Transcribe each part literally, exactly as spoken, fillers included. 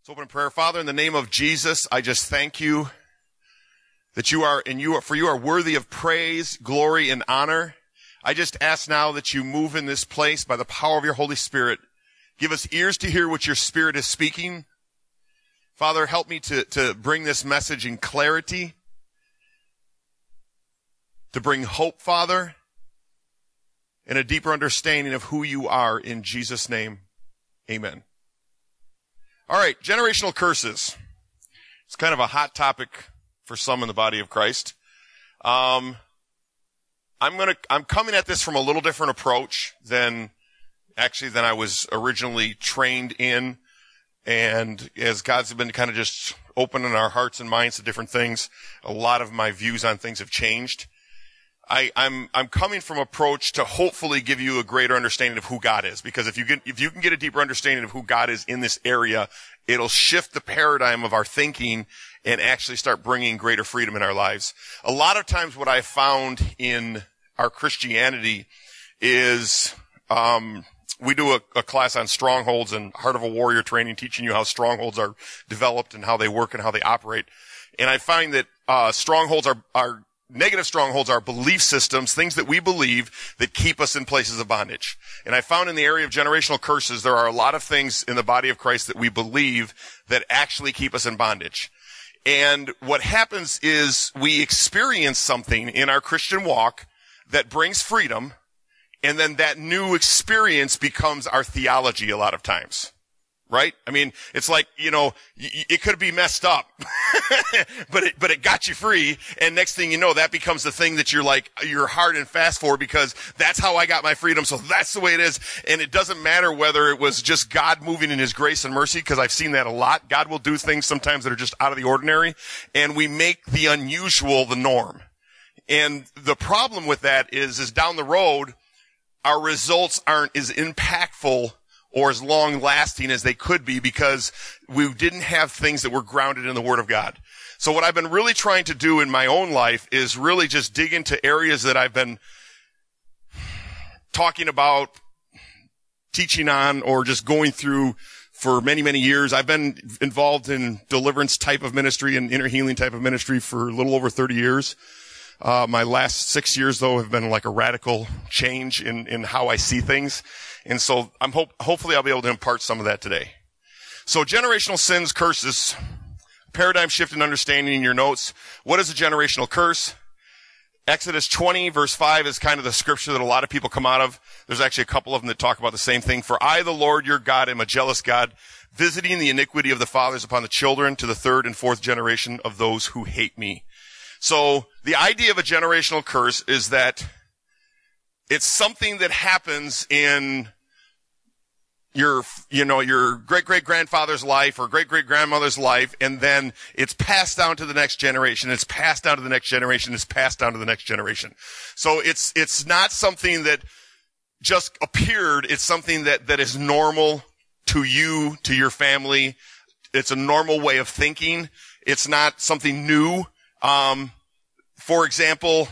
Let's open in prayer. Father, in the name of Jesus, I just thank you that you are, and you are, for you are worthy of praise, glory, and honor. I just ask now that you move in this place by the power of your Holy Spirit. Give us ears to hear what your Spirit is speaking. Father, help me to, to bring this message in clarity, to bring hope, Father, and a deeper understanding of who you are. In Jesus' name, amen. All right, generational curses. It's kind of a hot topic for some in the body of Christ. Um, I'm gonna, I'm coming at this from a little different approach than, actually, than I was originally trained in. And as God's been kind of just opening our hearts and minds to different things, a lot of my views on things have changed. I, I'm, I'm coming from an approach to hopefully give you a greater understanding of who God is. Because if you get, if you can get a deeper understanding of who God is in this area, it'll shift the paradigm of our thinking and actually start bringing greater freedom in our lives. A lot of times what I found in our Christianity is, um, we do a, a class on strongholds and Heart of a Warrior training, teaching you how strongholds are developed and how they work and how they operate. And I find that, uh, strongholds are, are, Negative strongholds are belief systems, things that we believe that keep us in places of bondage. And I found in the area of generational curses, there are a lot of things in the body of Christ that we believe that actually keep us in bondage. And what happens is we experience something in our Christian walk that brings freedom, and then that new experience becomes our theology a lot of times. Right? I mean, it's like, you know, it could be messed up, but it, but it got you free. And next thing you know, that becomes the thing that you're like, you're hard and fast for, because that's how I got my freedom. So that's the way it is. And it doesn't matter whether it was just God moving in his grace and mercy, because I've seen that a lot. God will do things sometimes that are just out of the ordinary, and we make the unusual the norm. And the problem with that is, is down the road, our results aren't as impactful or as long-lasting as they could be, because we didn't have things that were grounded in the Word of God. So what I've been really trying to do in my own life is really just dig into areas that I've been talking about, teaching on, or just going through for many, many years. I've been involved in deliverance type of ministry and inner healing type of ministry for a little over thirty years. Uh, my last six years, though, have been like a radical change in, in how I see things. And so I'm hope, hopefully I'll be able to impart some of that today. So generational sins, curses, paradigm shift in understanding in your notes. What is a generational curse? Exodus twenty verse five is kind of the scripture that a lot of people come out of. There's actually a couple of them that talk about the same thing. For I, the Lord your God, am a jealous God, visiting the iniquity of the fathers upon the children to the third and fourth generation of those who hate me. So the idea of a generational curse is that it's something that happens in your, you know, your great-great-grandfather's life or great-great-grandmother's life, and then it's passed down to the next generation, it's passed down to the next generation, it's passed down to the next generation. So it's, it's not something that just appeared, it's something that, that is normal to you, to your family. It's a normal way of thinking. It's not something new. Um, for example,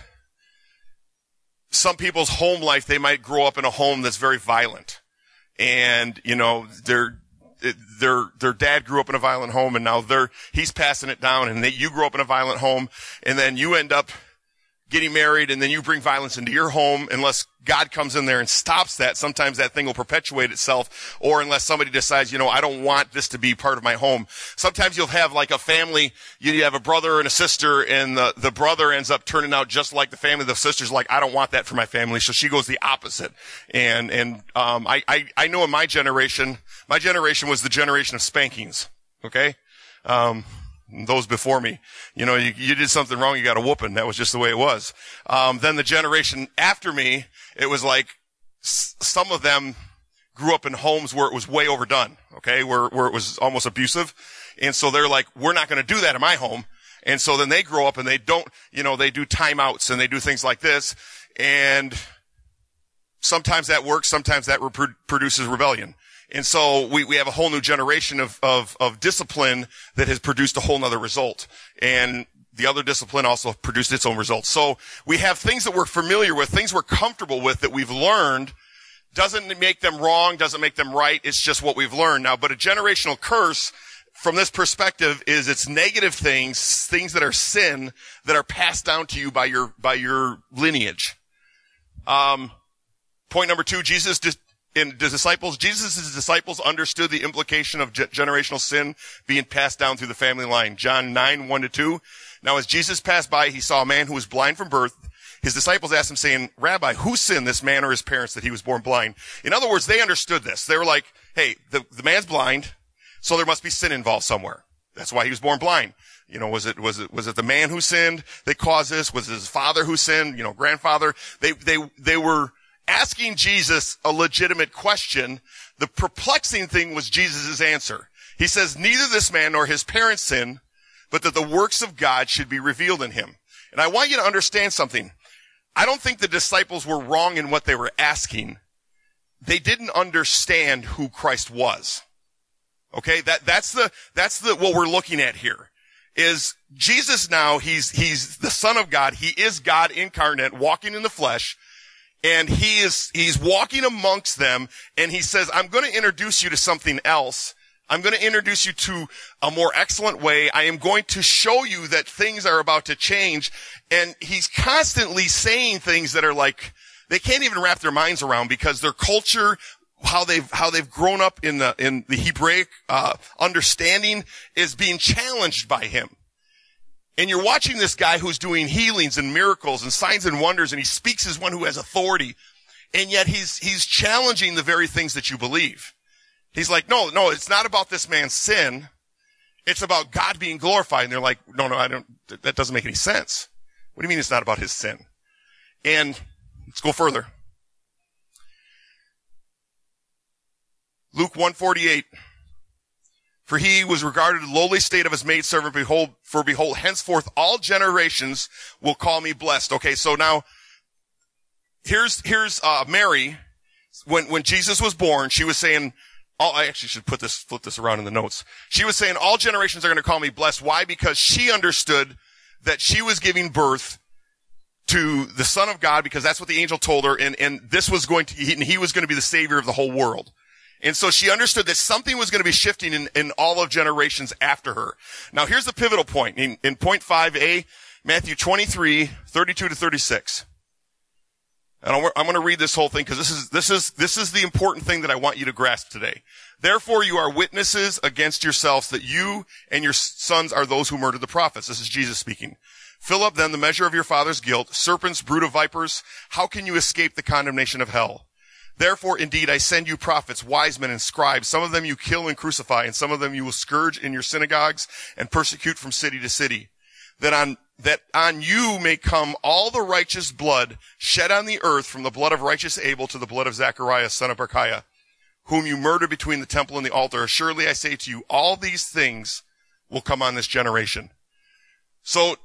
some people's home life, they might grow up in a home that's very violent. And, you know, their, their, their dad grew up in a violent home, and now they're, he's passing it down, and they, you grew up in a violent home, and then you end up getting married, and then you bring violence into your home. Unless God comes in there and stops that, sometimes that thing will perpetuate itself, or unless somebody decides, you know, I don't want this to be part of my home. Sometimes you'll have like a family, you have a brother and a sister, and the, the brother ends up turning out just like the family. The sister's like, I don't want that for my family, so she goes the opposite. And, and, um, I, I, I know in my generation, my generation was the generation of spankings, okay? Um, Those before me, you know, you, you did something wrong, you got a whooping. That was just the way it was. Um, then the generation after me, it was like s- some of them grew up in homes where it was way overdone, okay, where, where it was almost abusive. And so they're like, we're not going to do that in my home. And so then they grow up and they don't, you know, they do timeouts and they do things like this. And sometimes that works, sometimes that re- produces rebellion. And so we, we have a whole new generation of, of, of discipline that has produced a whole nother result. And the other discipline also produced its own results. So we have things that we're familiar with, things we're comfortable with that we've learned. Doesn't make them wrong, doesn't make them right. It's just what we've learned. Now, but a generational curse from this perspective is it's negative things, things that are sin that are passed down to you by your, by your lineage. Um, point number two, Jesus dis- in the disciples, Jesus' disciples understood the implication of ge- generational sin being passed down through the family line. John nine, one to two. Now as Jesus passed by, he saw a man who was blind from birth. His disciples asked him saying, Rabbi, who sinned, this man or his parents, that he was born blind? In other words, they understood this. They were like, hey, the, the man's blind. So there must be sin involved somewhere. That's why he was born blind. You know, was it, was it, was it the man who sinned that caused this? Was it his father who sinned? You know, grandfather? They, they, they were asking Jesus a legitimate question. The perplexing thing was Jesus' answer. He says, neither this man nor his parents sinned, but that the works of God should be revealed in him. And I want you to understand something. I don't think the disciples were wrong in what they were asking. They didn't understand who Christ was. Okay, that, that's the, that's the, what we're looking at here. Is Jesus now, he's, he's the Son of God. He is God incarnate, walking in the flesh. And he is, he's walking amongst them, and he says, I'm going to introduce you to something else. I'm going to introduce you to a more excellent way. I am going to show you that things are about to change. And he's constantly saying things that are like, they can't even wrap their minds around, because their culture, how they've, how they've grown up in the, in the Hebraic, uh, understanding is being challenged by him. And you're watching this guy who's doing healings and miracles and signs and wonders, and he speaks as one who has authority. And yet he's, he's challenging the very things that you believe. He's like, no, no, it's not about this man's sin. It's about God being glorified. And they're like, no, no, I don't, that doesn't make any sense. What do you mean it's not about his sin? And let's go further. Luke one forty-eight. For he was regarded the lowly state of his maidservant, behold, for behold, henceforth all generations will call me blessed. Okay, so now, here's, here's, uh, Mary. When, when Jesus was born, she was saying, all, I actually should put this, flip this around in the notes. She was saying, all generations are going to call me blessed. Why? Because she understood that she was giving birth to the Son of God, because that's what the angel told her, and, and this was going to, he, he was going to be the Savior of the whole world. And so she understood that something was going to be shifting in, in all of generations after her. Now here's the pivotal point. In, in point five A, Matthew twenty-three, thirty-two to thirty-six. And I'm, I'm going to read this whole thing, because this is, this is, this is the important thing that I want you to grasp today. Therefore you are witnesses against yourselves that you and your sons are those who murdered the prophets. This is Jesus speaking. Fill up then the measure of your father's guilt. Serpents, brood of vipers, how can you escape the condemnation of hell? Therefore, indeed, I send you prophets, wise men, and scribes. Some of them you kill and crucify, and some of them you will scourge in your synagogues and persecute from city to city. That on, that on you may come all the righteous blood shed on the earth, from the blood of righteous Abel to the blood of Zacharias, son of Berechiah, whom you murdered between the temple and the altar. Surely I say to you, all these things will come on this generation. So,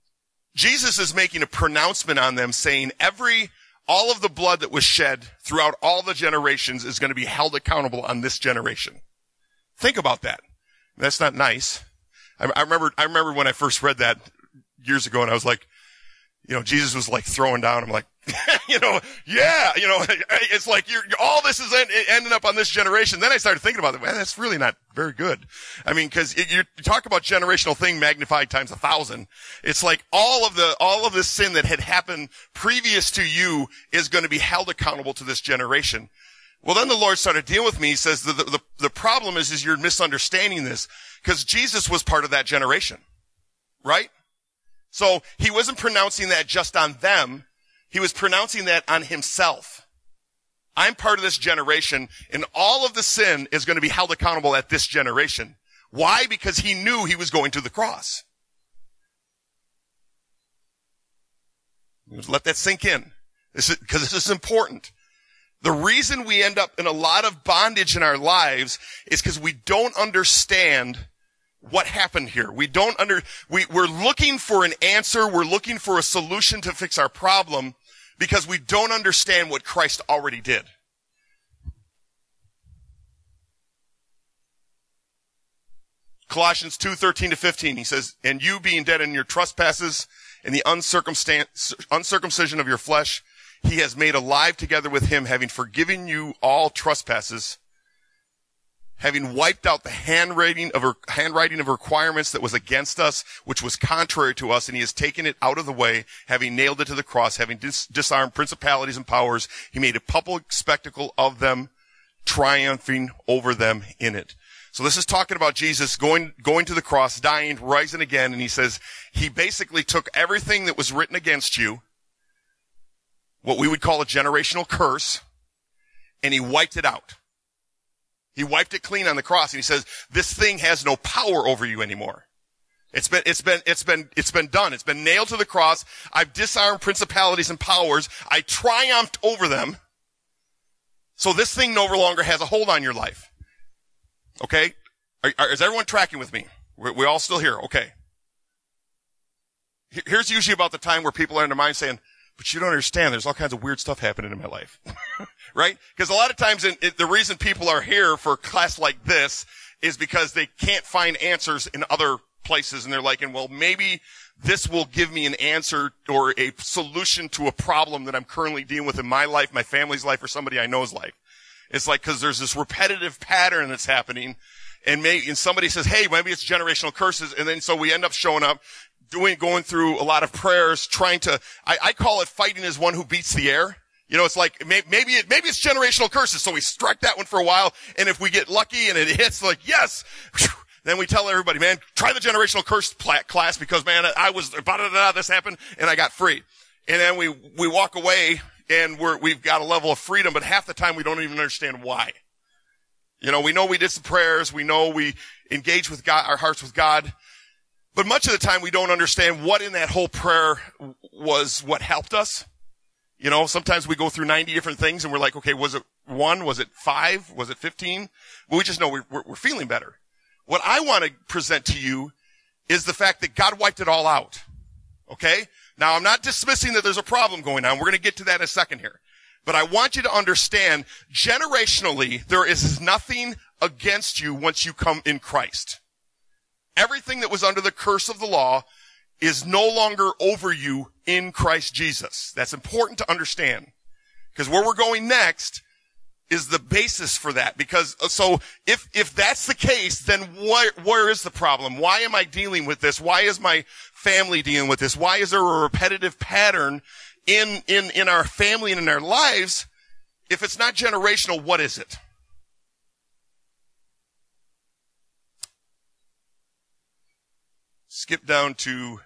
Jesus is making a pronouncement on them, saying every All of the blood that was shed throughout all the generations is going to be held accountable on this generation. Think about that. That's not nice. I, I remember, I remember when I first read that years ago, and I was like, you know, Jesus was like throwing down. I'm like, you know, yeah, you know, it's like you're, all this is end, ending up on this generation. Then I started thinking about it. Man, that's really not very good. I mean, cause it, you talk about generational thing magnified times a thousand. It's like all of the, all of this sin that had happened previous to you is going to be held accountable to this generation. Well, then the Lord started dealing with me. He says the, the, the problem is, is you're misunderstanding this, because Jesus was part of that generation, right? So he wasn't pronouncing that just on them. He was pronouncing that on himself. I'm part of this generation, and all of the sin is going to be held accountable at this generation. Why? Because he knew he was going to the cross. Let that sink in. This is, because this is important. The reason we end up in a lot of bondage in our lives is because we don't understand what happened here. We don't under, we, we're looking for an answer. We're looking for a solution to fix our problem because we don't understand what Christ already did. Colossians two, thirteen to fifteen, he says, and you being dead in your trespasses and the uncircumcision of your flesh, he has made alive together with him, having forgiven you all trespasses, having wiped out the handwriting of, handwriting of requirements that was against us, which was contrary to us, and he has taken it out of the way, having nailed it to the cross, having dis- disarmed principalities and powers. He made a public spectacle of them, triumphing over them in it. So this is talking about Jesus going, going to the cross, dying, rising again, and he says he basically took everything that was written against you, what we would call a generational curse, and he wiped it out. He wiped it clean on the cross, and he says, this thing has no power over you anymore. It's been, it's been, it's been, it's been done. It's been nailed to the cross. I've disarmed principalities and powers. I triumphed over them. So this thing no longer has a hold on your life. Okay? Are, are, is everyone tracking with me? We're, we're all still here. Okay. Here's usually about the time where people are in their mind saying, but you don't understand, there's all kinds of weird stuff happening in my life. Right? Because a lot of times in, it, the reason people are here for a class like this is because they can't find answers in other places, and they're like, and well, maybe this will give me an answer or a solution to a problem that I'm currently dealing with in my life, my family's life, or somebody I know's life. It's like, because there's this repetitive pattern that's happening, and maybe, and somebody says, hey, maybe it's generational curses, and then so we end up showing up, doing, going through a lot of prayers, trying to, I, I call it fighting as one who beats the air. You know, it's like, maybe it, maybe it's generational curses, so we strike that one for a while, and if we get lucky and it hits, like, yes, then we tell everybody, man, try the generational curse class, because, man, I was, da-da-da-da, this happened, and I got free. And then we, we walk away, and we're, we've got a level of freedom, but half the time we don't even understand why. You know, we know we did some prayers, we know we engaged with God, our hearts with God, but much of the time we don't understand what in that whole prayer was what helped us. You know, sometimes we go through ninety different things and we're like, okay, was it one? Was it five? Was it fifteen? Well, we just know we're, we're feeling better. What I want to present to you is the fact that God wiped it all out. Okay? Now, I'm not dismissing that there's a problem going on. We're going to get to that in a second here. But I want you to understand, generationally, there is nothing against you once you come in Christ. Everything that was under the curse of the law is no longer over you in Christ Jesus. That's important to understand. Because where we're going next is the basis for that. Because, so, if, if that's the case, then where, where is the problem? Why am I dealing with this? Why is my family dealing with this? Why is there a repetitive pattern in, in, in our family and in our lives? If it's not generational, what is it? Skip down to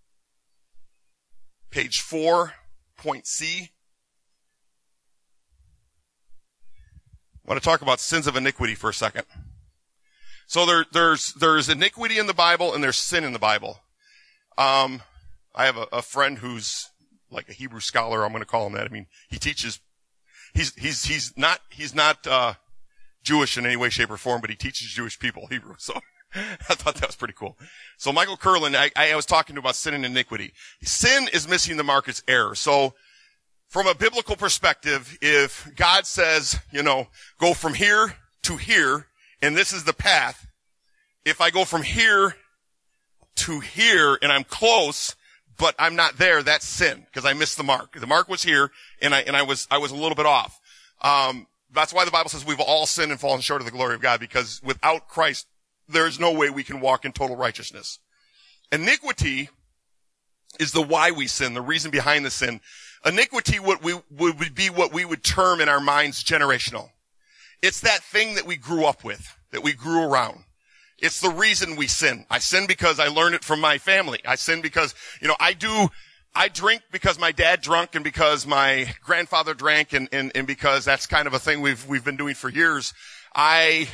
page four, point C. I want to talk about sins of iniquity for a second. So there, there's, there's iniquity in the Bible and there's sin in the Bible. Um, I have a, a friend who's like a Hebrew scholar. I'm going to call him that. I mean, he teaches, he's, he's, he's not, he's not, uh, Jewish in any way, shape, or form, but he teaches Jewish people Hebrew. So I thought that was pretty cool. So Michael Curlin, I, I was talking to about sin and iniquity. Sin is missing the mark, it's error. So from a biblical perspective, if God says, you know, go from here to here, and this is the path, if I go from here to here and I'm close, but I'm not there, that's sin, because I missed the mark. The mark was here, and I, and I was, I was a little bit off. Um, that's why the Bible says we've all sinned and fallen short of the glory of God, because without Christ, there's no way we can walk in total righteousness. Iniquity is the why we sin, the reason behind the sin. Iniquity what we, would be what we would term in our minds generational. It's that thing that we grew up with, that we grew around. It's the reason we sin. I sin because I learned it from my family. I sin because, you know, I do, I drink because my dad drunk and because my grandfather drank and, and, and because that's kind of a thing we've, we've been doing for years. I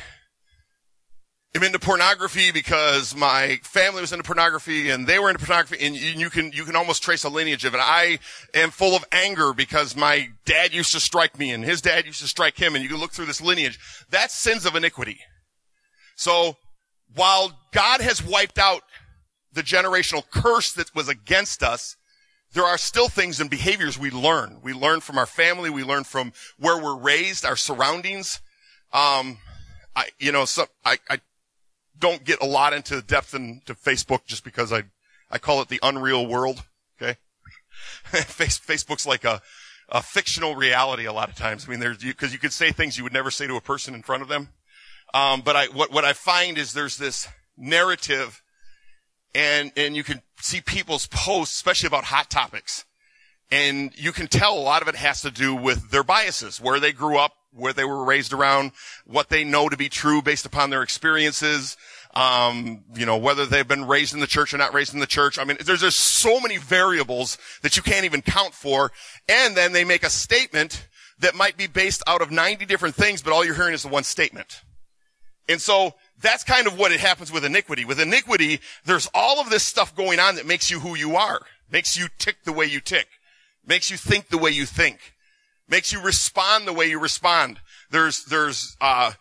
am into pornography because my family was into pornography and they were into pornography, and you can, you can almost trace a lineage of it. I am full of anger because my dad used to strike me and his dad used to strike him, and you can look through this lineage. That's sins of iniquity. So, while God has wiped out the generational curse that was against us, there are still things and behaviors we learn. We learn from our family. We learn from where we're raised, our surroundings. Um, I, you know, so I, I don't get a lot into depth into Facebook just because I, I call it the unreal world. Okay. Face, Facebook's like a, a fictional reality a lot of times. I mean, there's, you, cause you could say things you would never say to a person in front of them. Um, but I, what, what I find is there's this narrative, and, and you can see people's posts, especially about hot topics. And you can tell a lot of it has to do with their biases, where they grew up, where they were raised around, what they know to be true based upon their experiences, um, you know, whether they've been raised in the church or not raised in the church. I mean, there's just so many variables that you can't even count for. And then they make a statement that might be based out of ninety different things, but all you're hearing is the one statement. And so that's kind of what it happens with iniquity. With iniquity, there's all of this stuff going on that makes you who you are, makes you tick the way you tick, makes you think the way you think, makes you respond the way you respond. There's, there's, uh,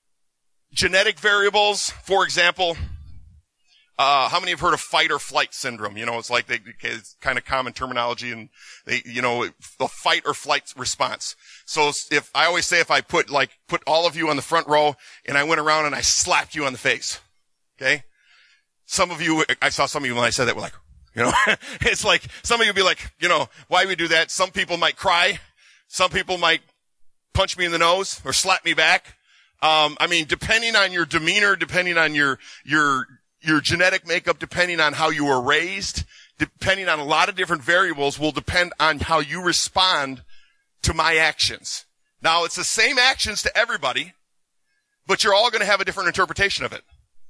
genetic variables. For example, uh, how many have heard of fight or flight syndrome? You know, it's like they, it's kind of common terminology, and they, you know, the fight or flight response. So if, I always say if I put like, put all of you on the front row and I went around and I slapped you on the face. Okay. Some of you, I saw some of you when I said that were like, you know, it's like, some of you would be like, you know, why we do that? Some people might cry. Some people might punch me in the nose or slap me back. Um, I mean, depending on your demeanor, depending on your, your, your genetic makeup, depending on how you were raised, depending on a lot of different variables will depend on how you respond to my actions. Now, it's the same actions to everybody, but you're all going to have a different interpretation of it.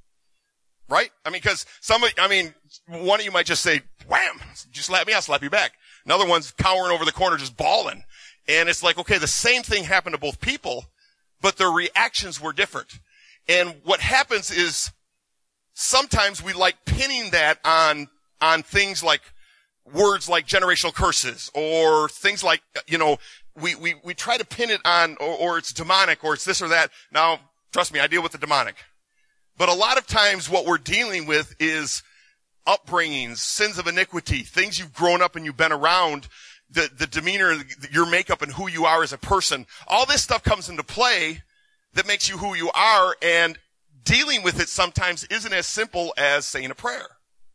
Right? I mean, because some of, I mean, one of you might just say, wham, you slap me, I'll slap you back. Another one's cowering over the corner just bawling. And it's like, okay, the same thing happened to both people, but their reactions were different. And what happens is sometimes we like pinning that on, on things like words like generational curses or things like, you know, we, we, we try to pin it on, or, or it's demonic, or it's this or that. Now, trust me, I deal with the demonic. But a lot of times what we're dealing with is upbringings, sins of iniquity, things you've grown up and you've been around, the, the demeanor, your makeup and who you are as a person. All this stuff comes into play that makes you who you are, and dealing with it sometimes isn't as simple as saying a prayer.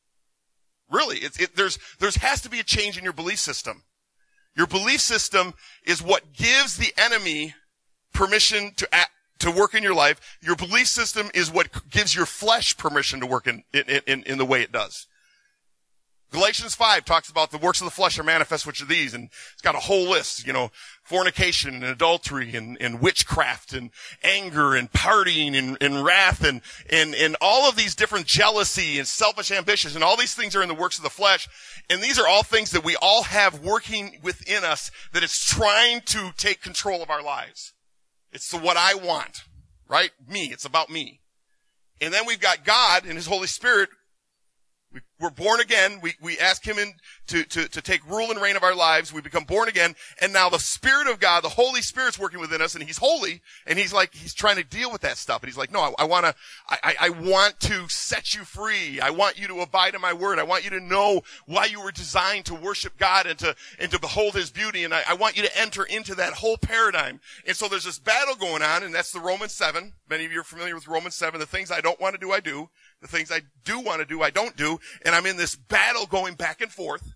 Really, it's, it, there's, there's has to be a change in your belief system. Your belief system is what gives the enemy permission to act, to work in your life. Your belief system is what gives your flesh permission to work in, in, in, in the way it does. Galatians five talks about the works of the flesh are manifest, which are these, and it's got a whole list, you know, fornication and adultery and, and witchcraft and anger and partying and, and wrath and, and, and all of these different jealousy and selfish ambitions, and all these things are in the works of the flesh. And these are all things that we all have working within us that is trying to take control of our lives. It's the what I want, right? Me. It's about me. And then we've got God and His Holy Spirit. We, we're born again. We, we ask Him in to, to, to take rule and reign of our lives. We become born again. And now the Spirit of God, the Holy Spirit's working within us, and He's holy. And He's like, He's trying to deal with that stuff. And He's like, no, I, I want to, I, I want to set you free. I want you to abide in my word. I want you to know why you were designed to worship God and to, and to behold His beauty. And I, I want you to enter into that whole paradigm. And so there's this battle going on, and that's the Romans seven. Many of you are familiar with Romans seven. The things I don't want to do, I do. The things I do want to do, I don't do. And I'm in this battle going back and forth.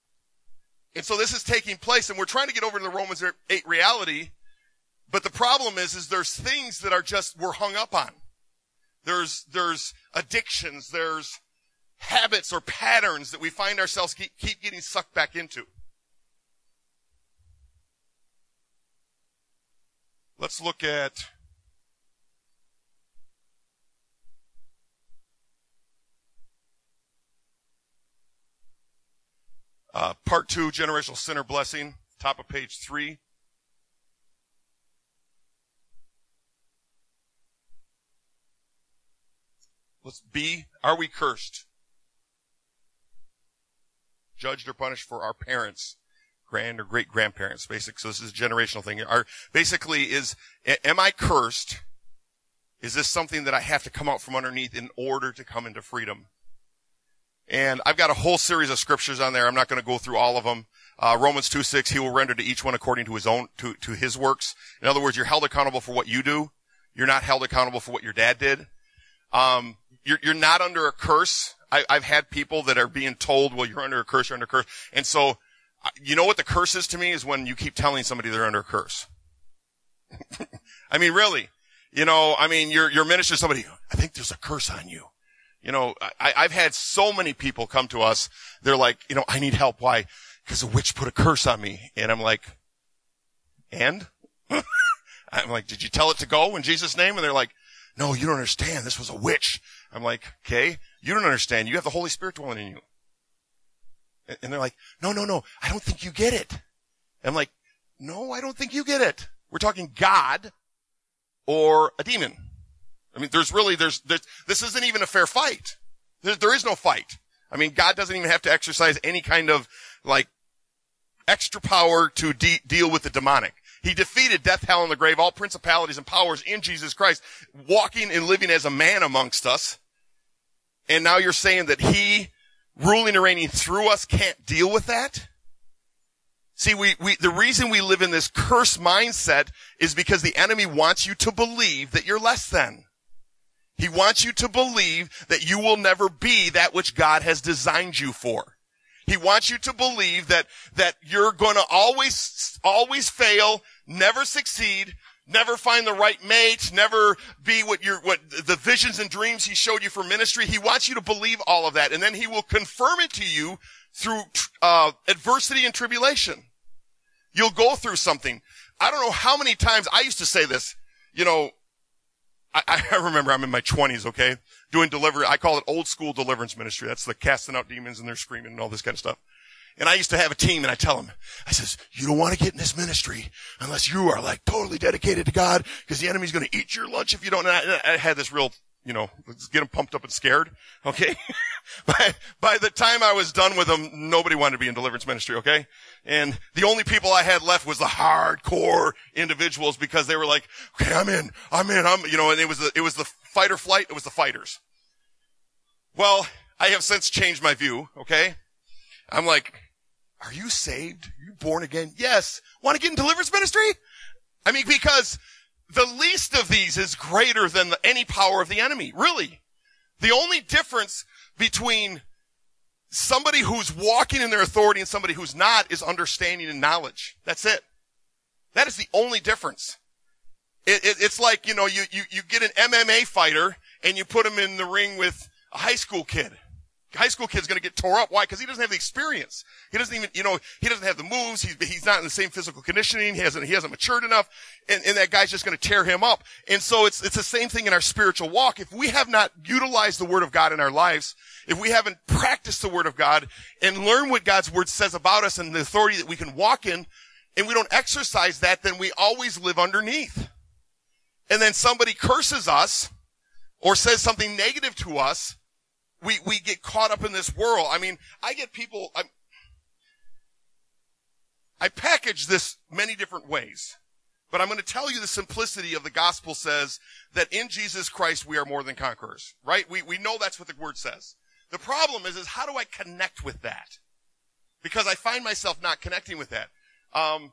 And so this is taking place, and we're trying to get over to the Romans eight reality. But the problem is, is there's things that are just, we're hung up on. There's, there's addictions, there's habits or patterns that we find ourselves keep, keep getting sucked back into. Let's look at Uh, part two, generational sinner blessing, top of page three. Let's B, are we cursed? Judged or punished for our parents, grand or great grandparents, basic. So this is a generational thing. Our, basically is, am I cursed? Is this something that I have to come out from underneath in order to come into freedom? And I've got a whole series of scriptures on there. I'm not going to go through all of them. Uh, Romans two six, He will render to each one according to his own, to, to his works. In other words, you're held accountable for what you do. You're not held accountable for what your dad did. Um, you're, you're not under a curse. I, I've had people that are being told, well, you're under a curse, you're under a curse. And so, you know what the curse is to me is when you keep telling somebody they're under a curse. I mean, really. You know, I mean, you're, you're ministering to somebody, I think there's a curse on you. You know, I, I've had so many people come to us. They're like, you know, I need help. Why? Because a witch put a curse on me. And I'm like, and? I'm like, did you tell it to go in Jesus' name? And they're like, no, you don't understand. This was a witch. I'm like, okay, you don't understand. You have the Holy Spirit dwelling in you. And they're like, no, no, no, I don't think you get it. I'm like, no, I don't think you get it. We're talking God or a demon. I mean, there's really, there's, there's this isn't even a fair fight. There, there is no fight. I mean, God doesn't even have to exercise any kind of, like, extra power to de- deal with the demonic. He defeated death, hell, and the grave, all principalities and powers in Jesus Christ, walking and living as a man amongst us. And now you're saying that he, ruling and reigning through us, can't deal with that? See, we, we, the reason we live in this cursed mindset is because the enemy wants you to believe that you're less than. He wants you to believe that you will never be that which God has designed you for. He wants you to believe that, that you're going to always, always fail, never succeed, never find the right mate, never be what your, what the visions and dreams he showed you for ministry. He wants you to believe all of that, and then he will confirm it to you through, uh, adversity and tribulation. You'll go through something. I don't know how many times I used to say this, you know, I, I remember I'm in my twenties, okay, doing delivery. I call it old school deliverance ministry. That's the casting out demons and they're screaming and all this kind of stuff. And I used to have a team, and I tell them, I says, you don't want to get in this ministry unless you are like totally dedicated to God, because the enemy's going to eat your lunch if you don't. And I, I had this real, you know, let's get them pumped up and scared, okay? by, by the time I was done with them, nobody wanted to be in deliverance ministry, okay? And the only people I had left was the hardcore individuals, because they were like, okay, I'm in, I'm in, I'm, you know, and it was the, it was the fight or flight, it was the fighters. Well, I have since changed my view, okay? I'm like, are you saved? Are you born again? Yes. Want to get in deliverance ministry? I mean, because the least of these is greater than the, any power of the enemy. Really. The only difference between somebody who's walking in their authority and somebody who's not is understanding and knowledge. That's it. That is the only difference. It, it, it's like, you know, you, you, you get an M M A fighter and you put him in the ring with a high school kid. High school kid's going to get tore up. Why? Because he doesn't have the experience. He doesn't even, you know, he doesn't have the moves. He's, he's not in the same physical conditioning. He hasn't, he hasn't matured enough. And, and that guy's just going to tear him up. And so it's, it's the same thing in our spiritual walk. If we have not utilized the Word of God in our lives, if we haven't practiced the Word of God and learned what God's Word says about us and the authority that we can walk in, and we don't exercise that, then we always live underneath. And then somebody curses us or says something negative to us, We, we get caught up in this world. I mean, I get people, I, I package this many different ways, but I'm going to tell you the simplicity of the gospel says that in Jesus Christ we are more than conquerors, right? We, we know that's what the word says. The problem is, is how do I connect with that? Because I find myself not connecting with that. Um,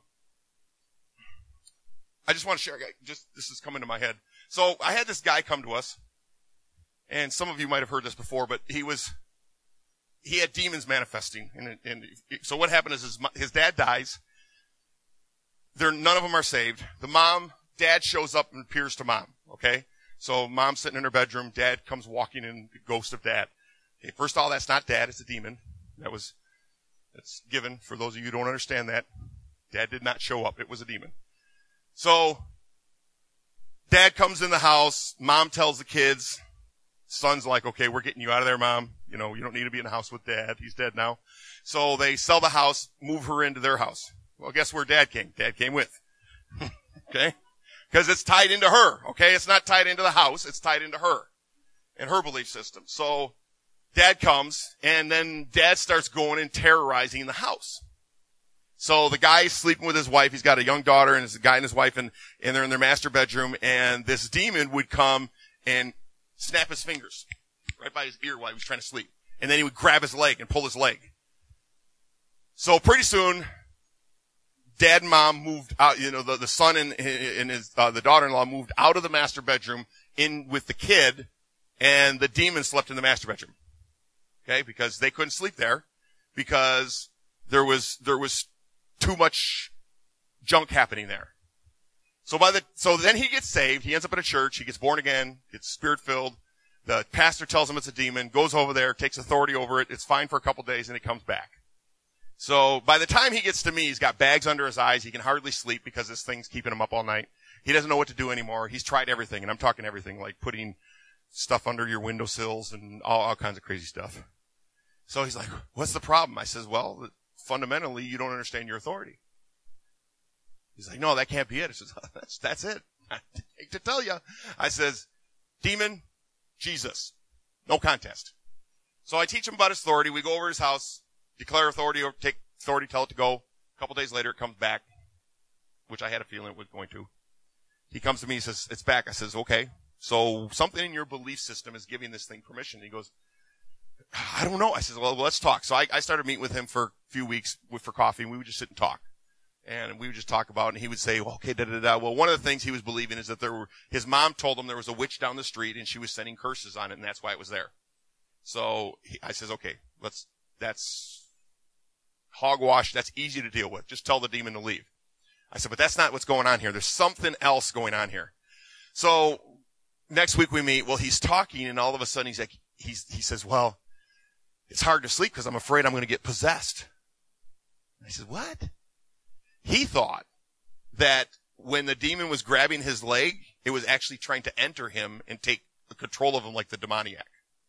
I just want to share, just, this is coming to my head. So I had this guy come to us. And some of you might have heard this before, but he was, he had demons manifesting. And, and so what happened is his, his dad dies. They're, none of them are saved. The mom, dad shows up and appears to mom, okay? So mom's sitting in her bedroom. Dad comes walking in, the ghost of dad. Okay, first of all, that's not dad, it's a demon. That was, that's given. For those of you who don't understand that, dad did not show up. It was a demon. So dad comes in the house. Mom tells the kids, son's like, okay, we're getting you out of there, Mom. You know, you don't need to be in the house with Dad. He's dead now. So they sell the house, move her into their house. Well, guess where Dad came? Dad came with. Okay? Because it's tied into her. Okay? It's not tied into the house. It's tied into her and her belief system. So Dad comes, and then Dad starts going and terrorizing the house. So the guy's sleeping with his wife. He's got a young daughter, and there's a guy and his wife, and, and they're in their master bedroom, and this demon would come and snap his fingers right by his ear while he was trying to sleep. And then he would grab his leg and pull his leg. So pretty soon, Dad and Mom moved out, you know, the, the son and, and his, uh, the daughter-in-law moved out of the master bedroom in with the kid, and the demon slept in the master bedroom. Okay? Because they couldn't sleep there because there was, there was too much junk happening there. So by the, so then he gets saved. He ends up at a church. He gets born again, gets spirit filled. The pastor tells him it's a demon, goes over there, takes authority over it. It's fine for a couple days and it comes back. So by the time he gets to me, he's got bags under his eyes. He can hardly sleep because this thing's keeping him up all night. He doesn't know what to do anymore. He's tried everything, and I'm talking everything, like putting stuff under your windowsills and all, all kinds of crazy stuff. So he's like, what's the problem? I says, well, fundamentally, you don't understand your authority. He's like, no, that can't be it. I says, that's, that's it. I hate to tell you. I says, demon, Jesus. No contest. So I teach him about his authority. We go over to his house, declare authority, or take authority, tell it to go. A couple days later, it comes back, which I had a feeling it was going to. He comes to me, he says, it's back. I says, okay. So something in your belief system is giving this thing permission. He goes, I don't know. I says, well, let's talk. So I, I started meeting with him for a few weeks with, for coffee, and we would just sit and talk. And we would just talk about it, and he would say, well, okay, da, da, da. Well, one of the things he was believing is that there were, his mom told him there was a witch down the street, and she was sending curses on it, and that's why it was there. So he, I says, okay, let's, that's hogwash. That's easy to deal with. Just tell the demon to leave. I said, but that's not what's going on here. There's something else going on here. So next week we meet. Well, he's talking, and all of a sudden he's like, he's, he says, well, it's hard to sleep because I'm afraid I'm going to get possessed. I said, what? He thought that when the demon was grabbing his leg, it was actually trying to enter him and take the control of him like the demoniac.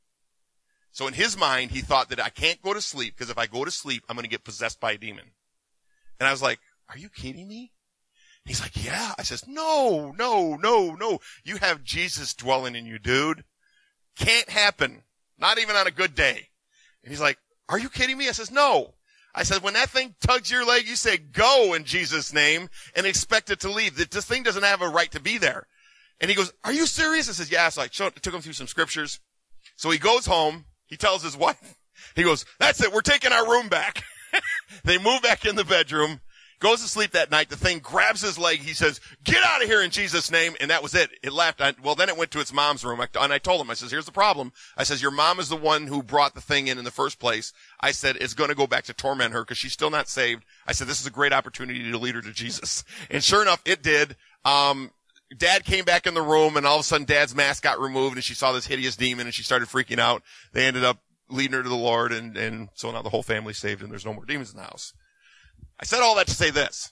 So in his mind, he thought that I can't go to sleep because if I go to sleep, I'm going to get possessed by a demon. And I was like, are you kidding me? He's like, yeah. I says, no, no, no, no. You have Jesus dwelling in you, dude. Can't happen. Not even on a good day. And he's like, are you kidding me? I says, no. I said, when that thing tugs your leg, you say, go in Jesus' name and expect it to leave. This thing doesn't have a right to be there. And he goes, are you serious? I says, yeah. So I showed, took him through some scriptures. So he goes home. He tells his wife, he goes, that's it. We're taking our room back. They move back in the bedroom. Goes to sleep that night. The thing grabs his leg. He says, get out of here in Jesus' name. And that was it. It left. I, well, then it went to its mom's room. I, and I told him, I says, here's the problem. I says, your mom is the one who brought the thing in in the first place. I said, it's going to go back to torment her because she's still not saved. I said, this is a great opportunity to lead her to Jesus. And sure enough, it did. Um, Dad came back in the room, and all of a sudden Dad's mask got removed, and she saw this hideous demon, and she started freaking out. They ended up leading her to the Lord, and, and so now the whole family's saved, and there's no more demons in the house. I said all that to say this.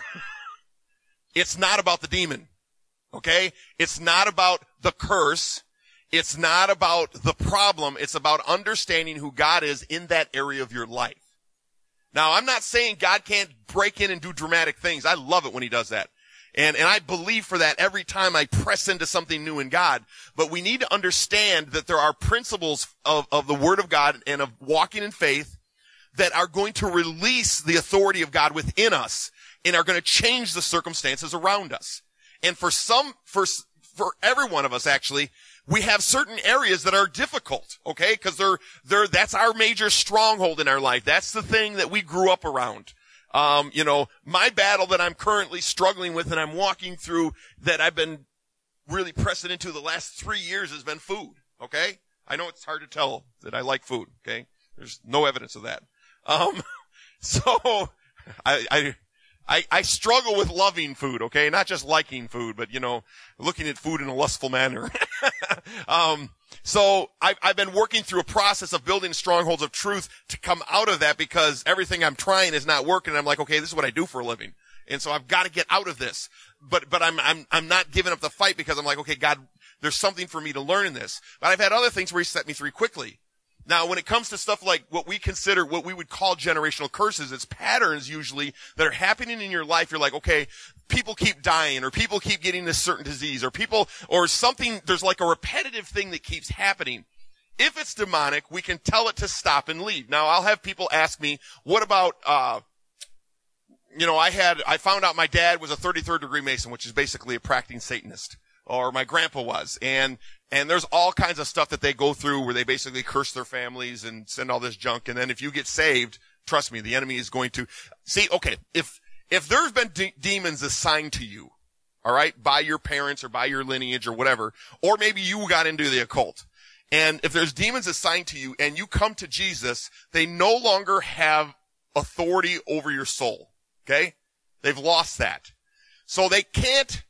It's not about the demon, okay? It's not about the curse. It's not about the problem. It's about understanding who God is in that area of your life. Now, I'm not saying God can't break in and do dramatic things. I love it when he does that. And, and I believe for that every time I press into something new in God. But we need to understand that there are principles of, of the Word of God and of walking in faith that are going to release the authority of God within us and are going to change the circumstances around us. And for some, for, for every one of us actually, we have certain areas that are difficult, okay? Because they're, they're, that's our major stronghold in our life. That's the thing that we grew up around. Um, you know, my battle that I'm currently struggling with and I'm walking through that I've been really pressing into the last three years has been food, okay? I know it's hard to tell that I like food, okay? There's no evidence of that. Um, so I, I, I, I struggle with loving food, okay? Not just liking food, but, you know, looking at food in a lustful manner. um, so I've, I've been working through a process of building strongholds of truth to come out of that because everything I'm trying is not working. And I'm like, okay, this is what I do for a living. And so I've got to get out of this. But, but I'm, I'm, I'm not giving up the fight because I'm like, okay, God, there's something for me to learn in this. But I've had other things where he set me free quickly. Now, when it comes to stuff like what we consider, what we would call generational curses, it's patterns usually that are happening in your life. You're like, okay, people keep dying or people keep getting this certain disease or people, or something, there's like a repetitive thing that keeps happening. If it's demonic, we can tell it to stop and leave. Now, I'll have people ask me, what about, uh, you know, I had, I found out my dad was a thirty-third degree Mason, which is basically a practicing Satanist, or my grandpa was. And, and there's all kinds of stuff that they go through where they basically curse their families and send all this junk. And then if you get saved, trust me, the enemy is going to see, okay, if, if there's been de- demons assigned to you, all right, by your parents or by your lineage or whatever, or maybe you got into the occult. And if there's demons assigned to you and you come to Jesus, they no longer have authority over your soul. Okay? They've lost that. So they can't,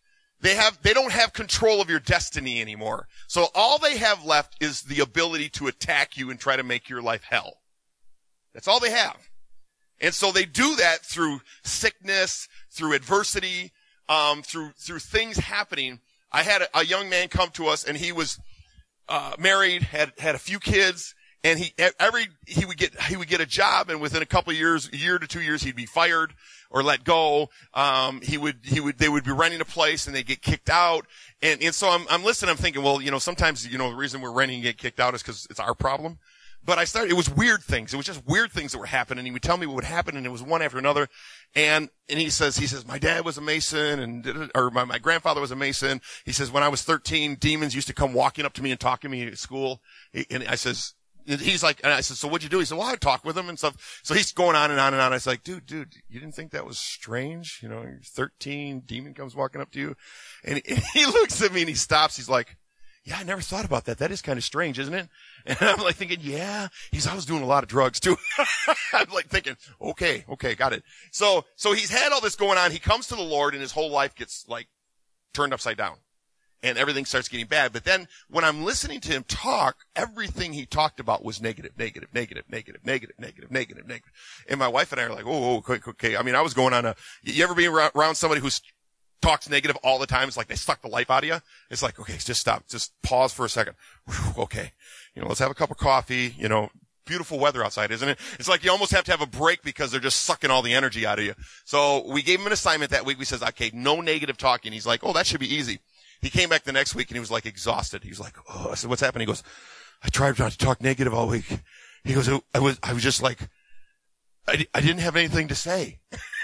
They have, they don't have control of your destiny anymore. So all they have left is the ability to attack you and try to make your life hell. That's all they have. And so they do that through sickness, through adversity, um, through, through things happening. I had a, a young man come to us and he was, uh, married, had, had a few kids, and he, every, he would get, he would get a job, and within a couple of years, a year to two years, he'd be fired or let go. Um, he would, he would, they would be renting a place and they'd get kicked out. And, and so I'm, I'm listening, I'm thinking, well, you know, sometimes, you know, the reason we're renting and get kicked out is because it's our problem. But I started, it was weird things. It was just weird things that were happening. He would tell me what would happen, and it was one after another. And, and he says, he says, my dad was a Mason, and, or my, my grandfather was a Mason. He says, when I was thirteen, demons used to come walking up to me and talking to me at school. And I says, he's like, and I said, so what'd you do? He said, well, I talked with him and stuff. So he's going on and on and on. I was like, dude, dude, you didn't think that was strange? You know, you're thirteen, demon comes walking up to you. And he, and he looks at me and he stops. He's like, yeah, I never thought about that. That is kind of strange, isn't it? And I'm like thinking, yeah, he's, I was doing a lot of drugs too. I'm like thinking, okay, okay, got it. So, so he's had all this going on. He comes to the Lord and his whole life gets like turned upside down and everything starts getting bad. But then when I'm listening to him talk, everything he talked about was negative, negative, negative, negative, negative, negative, negative, negative. And my wife and I are like, oh, okay, okay. I mean, I was going on a, you ever be around somebody who's talks negative all the time? It's like they suck the life out of you. It's like, okay, just stop. Just pause for a second. Whew, okay. You know, let's have a cup of coffee. You know, beautiful weather outside, isn't it? It's like you almost have to have a break because they're just sucking all the energy out of you. So we gave him an assignment that week. We says, okay, no negative talking. He's like, oh, that should be easy. He came back the next week and he was like exhausted. He was like, oh, I said, what's happening? He goes, I tried not to talk negative all week. He goes, I was, I was just like, I, I didn't have anything to say.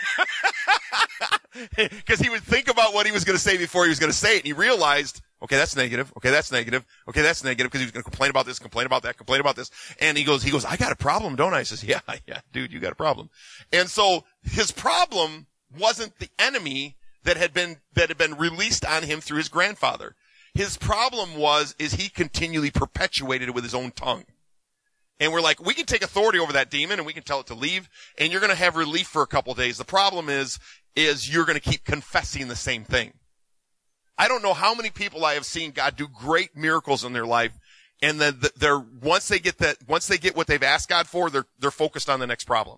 Because he would think about what he was going to say before he was going to say it, and he realized, okay, that's negative. Okay, that's negative. Okay, that's negative, because he was going to complain about this, complain about that, complain about this. And he goes, he goes, I got a problem, don't I? I says, yeah, yeah, dude, you got a problem. And so his problem wasn't the enemy that had been, that had been released on him through his grandfather. His problem was, is he continually perpetuated it with his own tongue. And we're like, we can take authority over that demon and we can tell it to leave, and you're going to have relief for a couple of days. The problem is, is you're going to keep confessing the same thing. I don't know how many people I have seen God do great miracles in their life, and then they're, once they get that, once they get what they've asked God for, they're, they're focused on the next problem.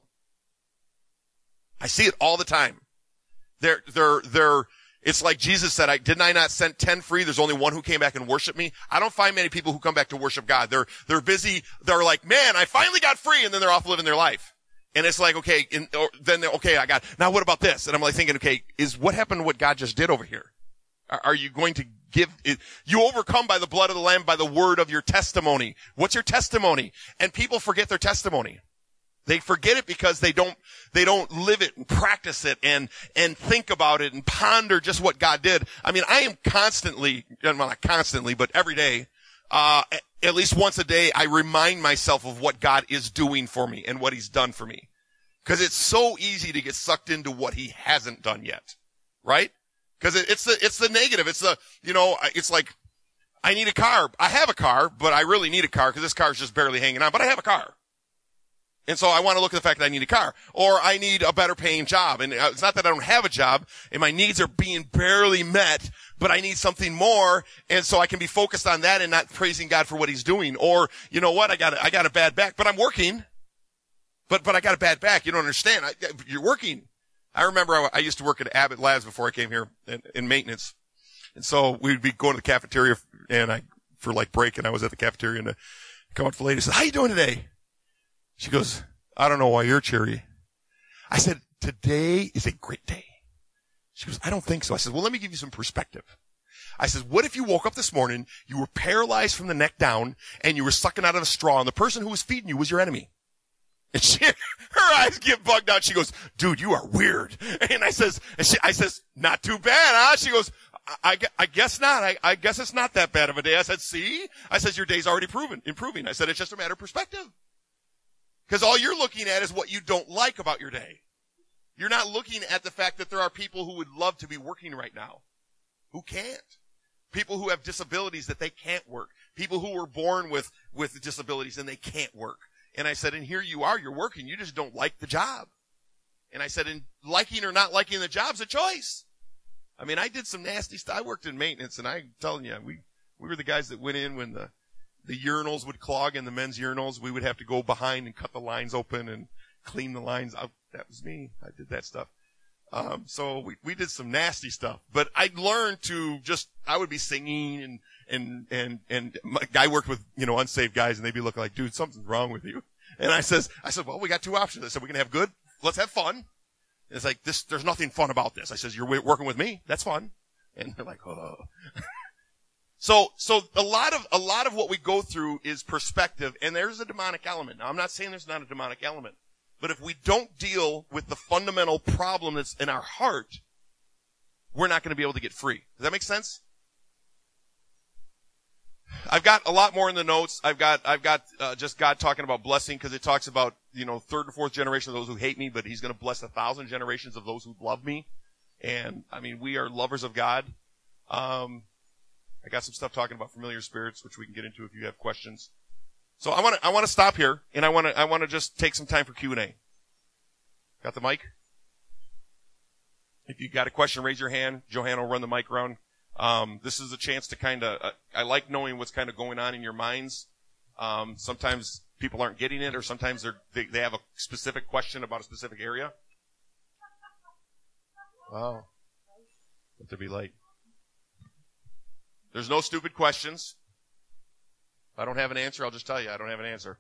I see it all the time. They're, they're, they're, it's like Jesus said, I, didn't I not send ten free? There's only one who came back and worshiped me. I don't find many people who come back to worship God. They're, they're busy. They're like, man, I finally got free. And then they're off living their life. And it's like, okay, and, or, then they're, okay, I got, now what about this? And I'm like thinking, okay, is what happened to what God just did over here? Are, are you going to give, it, you overcome by the blood of the Lamb, by the word of your testimony. What's your testimony? And people forget their testimony. They forget it because they don't, they don't live it and practice it and, and think about it and ponder just what God did. I mean, I am constantly, well, not constantly, but every day, uh, at least once a day, I remind myself of what God is doing for me and what he's done for me. Cause it's so easy to get sucked into what he hasn't done yet. Right? Cause it, it's the, it's the negative. It's the, you know, it's like, I need a car. I have a car, but I really need a car cause this car is just barely hanging on, but I have a car. And so I want to look at the fact that I need a car, or I need a better paying job. And it's not that I don't have a job and my needs are being barely met, but I need something more. And so I can be focused on that and not praising God for what he's doing. Or, you know what? I got a, I got a bad back, but I'm working. But, but I got a bad back. You don't understand. I, you're working. I remember I, I used to work at Abbott Labs before I came here in, in maintenance. And so we'd be going to the cafeteria and I, for like break, and I was at the cafeteria and I come up to the lady and said, how you doing today? She goes, I don't know why you're cheery. I said, today is a great day. She goes, I don't think so. I said, well, let me give you some perspective. I said, what if you woke up this morning, you were paralyzed from the neck down, and you were sucking out of a straw, and the person who was feeding you was your enemy? And she, her eyes get bugged out. She goes, dude, you are weird. And I says, and she, I says, not too bad, huh? She goes, I, I, I guess not. I, I guess it's not that bad of a day. I said, see? I says, your day's already proven, improving. I said, it's just a matter of perspective. Because all you're looking at is what you don't like about your day. You're not looking at the fact that there are people who would love to be working right now, who can't. People who have disabilities that they can't work. People who were born with, with disabilities and they can't work. And I said, and here you are, you're working, you just don't like the job. And I said, and liking or not liking the job's a choice. I mean, I did some nasty stuff. I worked in maintenance, and I'm telling you, we, we were the guys that went in when the, the urinals would clog in the men's urinals. We would have to go behind and cut the lines open and clean the lines out. That was me. I did that stuff. Um, so we, we did some nasty stuff, but I learned to just, I would be singing and, and, and, and my guy worked with, you know, unsaved guys, and they'd be looking like, dude, something's wrong with you. And I says, I said, well, we got two options. I said, we can have good. Let's have fun. And it's like, this, there's nothing fun about this. I says, you're working with me. That's fun. And they're like, oh. so, so a lot of, a lot of what we go through is perspective, and there's a demonic element. Now, I'm not saying there's not a demonic element, but if we don't deal with the fundamental problem that's in our heart, we're not going to be able to get free. Does that make sense? I've got a lot more in the notes. I've got, I've got, uh, just God talking about blessing, because it talks about, you know, third and fourth generation of those who hate me, but he's going to bless a thousand generations of those who love me. And, I mean, we are lovers of God. Um, I got some stuff talking about familiar spirits, which we can get into if you have questions. So I want to, I want to stop here, and I want to, I want to just take some time for Q and A. Got the mic? If you got a question, raise your hand. Johanna will run the mic around. Um, this is a chance to kind of, uh, I like knowing what's kind of going on in your minds. Um, sometimes people aren't getting it, or sometimes they're, they, they have a specific question about a specific area. Wow. Let there be light. There's no stupid questions. If I don't have an answer, I'll just tell you I don't have an answer.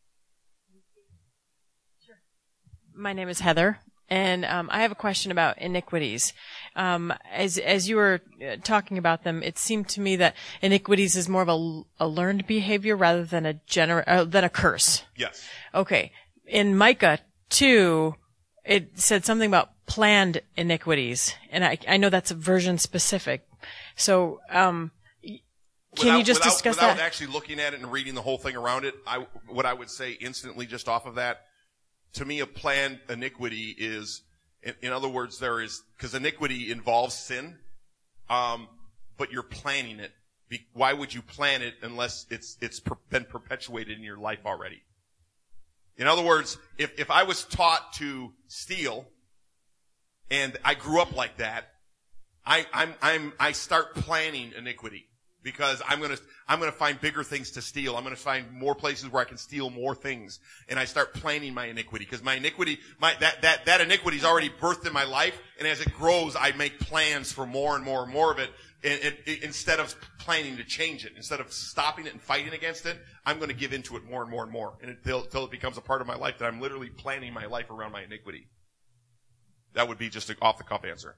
Sure. My name is Heather. And um, I have a question about iniquities. Um, as as you were uh, talking about them, it seemed to me that iniquities is more of a, a learned behavior rather than a gener- uh, than a curse. Yes. Okay. In Micah two, it said something about planned iniquities, and I I know that's version specific. So, um, can without, you just without, discuss without that? Without actually looking at it and reading the whole thing around it, I what I would say instantly just off of that. To me, a planned iniquity is, in, in other words, there is, because iniquity involves sin, um, but you're planning it. Be, why would you plan it unless it's it's per, been perpetuated in your life already? In other words, if if I was taught to steal, and I grew up like that, I I'm I'm I start planning iniquity. Because I'm gonna, I'm gonna find bigger things to steal. I'm gonna find more places where I can steal more things. And I start planning my iniquity. Because my iniquity, my, that, that, that iniquity is already birthed in my life. And as it grows, I make plans for more and more and more of it. And it, it, instead of planning to change it, instead of stopping it and fighting against it, I'm gonna give into it more and more and more. And until, until it becomes a part of my life that I'm literally planning my life around my iniquity. That would be just an off the cuff answer.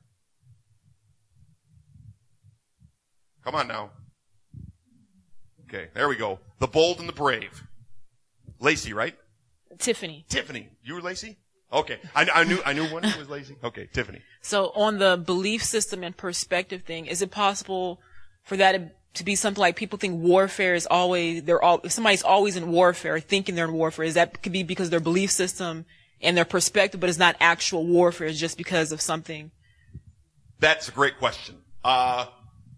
Come on now. Okay, there we go. The bold and the brave. Lacey, right? Tiffany. Tiffany. You were Lacey? Okay. I, I knew I knew one who was Lacey. Okay, Tiffany. So on the belief system and perspective thing, is it possible for that to be something like people think warfare is always, they're all, if somebody's always in warfare, thinking they're in warfare, is that could be because their belief system and their perspective, but it's not actual warfare, it's just because of something? That's a great question. Uh,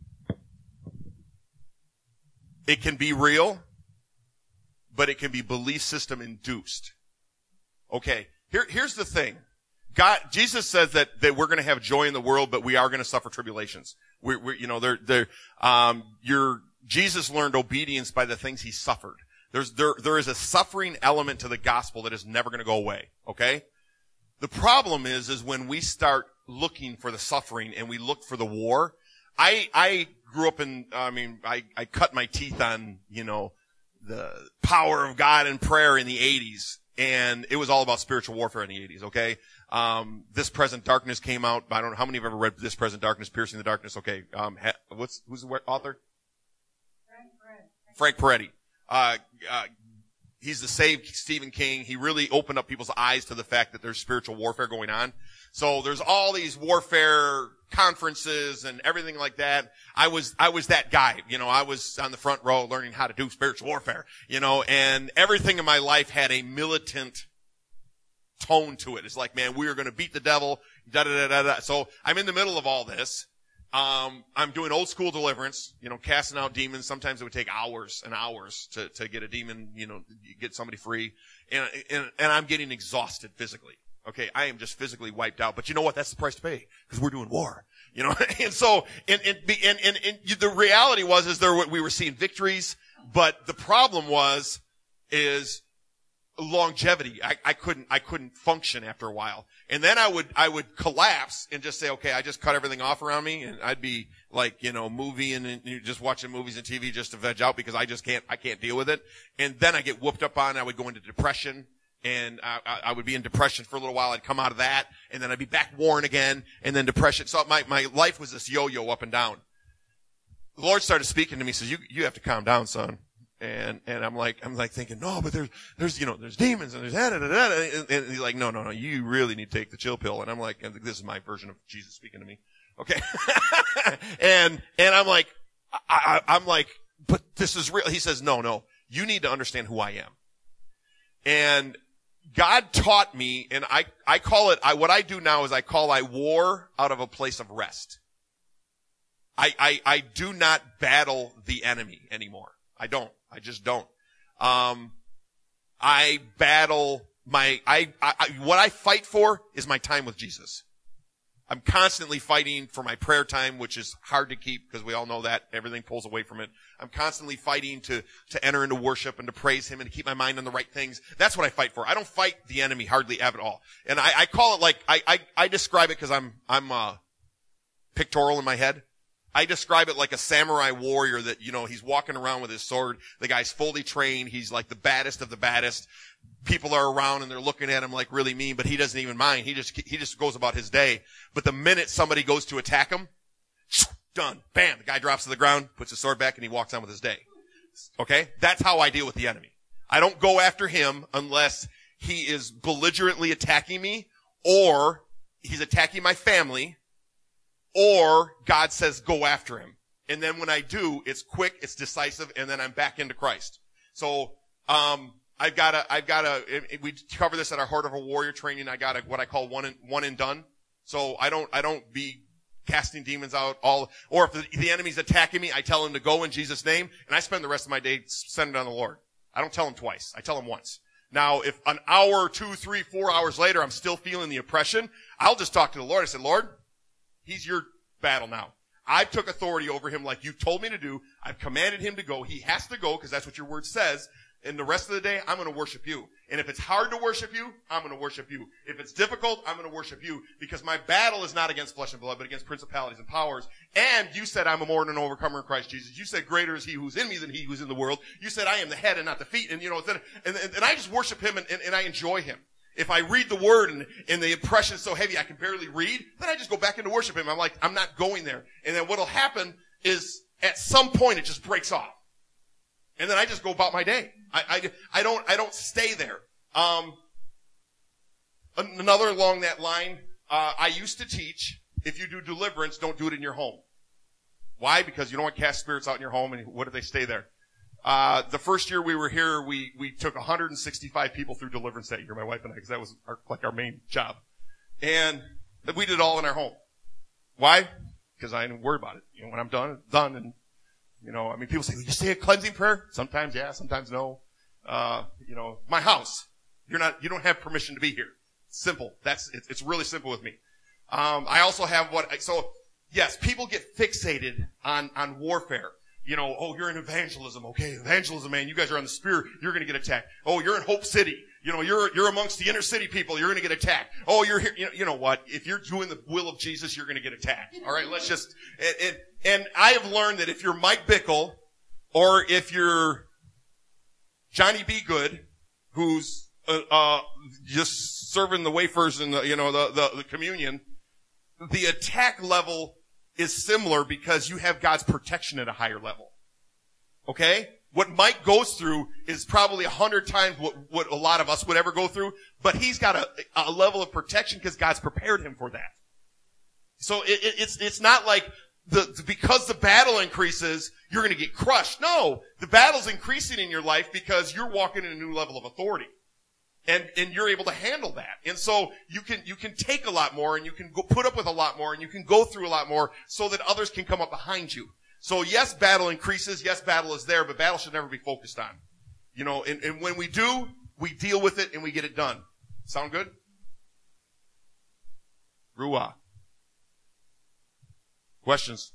It can be real, but it can be belief system induced. Okay, here, here's the thing. God, Jesus says that, that we're going to have joy in the world, but we are going to suffer tribulations. We're, we're you know, they're, they're, um, your, Jesus learned obedience by the things he suffered. There's, there, there is a suffering element to the gospel that is never going to go away. Okay? The problem is, is when we start looking for the suffering and we look for the war. I, I grew up in, I mean, I, I cut my teeth on, you know, the power of God and prayer in the eighties. And it was all about spiritual warfare in the eighties, okay? Um, This Present Darkness came out. I don't know how many have ever read This Present Darkness, Piercing the Darkness. Okay. Um, ha, what's, who's the author? Frank Peretti. Frank Peretti. Uh, uh, he's the saved Stephen King. He really opened up people's eyes to the fact that there's spiritual warfare going on. So there's all these warfare conferences and everything like that. I was, I was that guy. You know, I was on the front row learning how to do spiritual warfare, you know, and everything in my life had a militant tone to it. It's like, man, we are going to beat the devil, da da da da da. So I'm in the middle of all this. Um, I'm doing old school deliverance, you know, casting out demons. Sometimes it would take hours and hours to, to get a demon, you know, get somebody free. And, and, and I'm getting exhausted physically. Okay, I am just physically wiped out. But you know what? That's the price to pay. Because we're doing war. You know, and so, and, and, and, and, and the reality was, is there, we were seeing victories, but the problem was, is longevity. I, I couldn't, I couldn't function after a while. And then I would, I would collapse and just say, okay, I just cut everything off around me, and I'd be like, you know, movie and, and you're just watching movies and T V just to veg out because I just can't, I can't deal with it. And then I get whooped up on, I would go into depression. And I, I would be in depression for a little while. I'd come out of that, and then I'd be back worn again, and then depression. So my, my life was this yo-yo up and down. The Lord started speaking to me, says, you, you have to calm down, son. And, and I'm like, I'm like thinking, no, but there's, there's, you know, there's demons and there's da da da da. And, and he's like, no, no, no, you really need to take the chill pill. And I'm like, and this is my version of Jesus speaking to me. Okay. and, and I'm like, I, I, I'm like, but this is real. He says, no, no, you need to understand who I am. And God taught me, and I, I call it, I, what I do now is I call I war out of a place of rest. I, I, I do not battle the enemy anymore. I don't. I just don't. Um, I battle my, I, I, what I fight for is my time with Jesus. I'm constantly fighting for my prayer time, which is hard to keep because we all know that everything pulls away from it. I'm constantly fighting to, to enter into worship and to praise him and to keep my mind on the right things. That's what I fight for. I don't fight the enemy hardly ever at all. And I, I call it like, I, I, I describe it because I'm, I'm, uh, pictorial in my head. I describe it like a samurai warrior that, you know, he's walking around with his sword. The guy's fully trained. He's like the baddest of the baddest. People are around and they're looking at him like really mean, but he doesn't even mind. He just, he just goes about his day. But the minute somebody goes to attack him, done. Bam. The guy drops to the ground, puts his sword back, and he walks on with his day. Okay? That's how I deal with the enemy. I don't go after him unless he is belligerently attacking me, or he's attacking my family, or God says go after him. And then when I do, it's quick, it's decisive, and then I'm back into Christ. So, um, I've got a, I've got a, we cover this at our Heart of a Warrior training. I got a, what I call one and, one and done. So I don't, I don't be casting demons out all, or if the, the enemy's attacking me, I tell him to go in Jesus' name, and I spend the rest of my day sending it on the Lord. I don't tell him twice. I tell him once. Now, if an hour, two, three, four hours later, I'm still feeling the oppression, I'll just talk to the Lord. I said, Lord, he's your battle now. I took authority over him like you told me to do. I've commanded him to go. He has to go because that's what your word says. And the rest of the day, I'm going to worship you. And if it's hard to worship you, I'm going to worship you. If it's difficult, I'm going to worship you because my battle is not against flesh and blood, but against principalities and powers. And you said I'm a more than an overcomer in Christ Jesus. You said greater is he who's in me than he who's in the world. You said I am the head and not the feet. And you know, and, and, and I just worship him and, and, and I enjoy him. If I read the word and, and the impression is so heavy I can barely read, then I just go back into worship him. I'm like, I'm not going there. And then what'll happen is at some point it just breaks off. And then I just go about my day. I, I, I don't, I don't stay there. Um, another along that line, uh, I used to teach, if you do deliverance, don't do it in your home. Why? Because you don't want to cast spirits out in your home, and what if they stay there? Uh, the first year we were here, we, we took one hundred sixty-five people through deliverance that year, my wife and I, because that was our, like our main job. And we did it all in our home. Why? Because I didn't worry about it. You know, when I'm done, it's done. And, you know, I mean, people say, will you say a cleansing prayer? Sometimes yeah, sometimes no. Uh, you know, my house. You're not, you don't have permission to be here. Simple. That's, it's, it's really simple with me. Um, I also have what, so, yes, people get fixated on, on warfare. You know, oh, you're in evangelism. Okay, evangelism, man. You guys are on the Spirit. You're going to get attacked. Oh, you're in Hope City. You know, you're, you're amongst the inner city people. You're going to get attacked. Oh, you're here. You know, you know what? If you're doing the will of Jesus, you're going to get attacked. All right, let's just, and, and, and I have learned that if you're Mike Bickle or if you're Johnny B. Good, who's, uh, uh, just serving the wafers and the, you know, the, the, the communion, the attack level is similar because you have God's protection at a higher level. Okay? What Mike goes through is probably a hundred times what, what a lot of us would ever go through, but he's got a, a level of protection because God's prepared him for that. So it, it, it's, it's not like the, because the battle increases, you're going to get crushed. No, the battle's increasing in your life because you're walking in a new level of authority. And, and you're able to handle that. And so you can, you can take a lot more and you can go put up with a lot more and you can go through a lot more so that others can come up behind you. So yes, battle increases. Yes, battle is there, but battle should never be focused on. You know, and, and when we do, we deal with it and we get it done. Sound good? Ruah. Questions?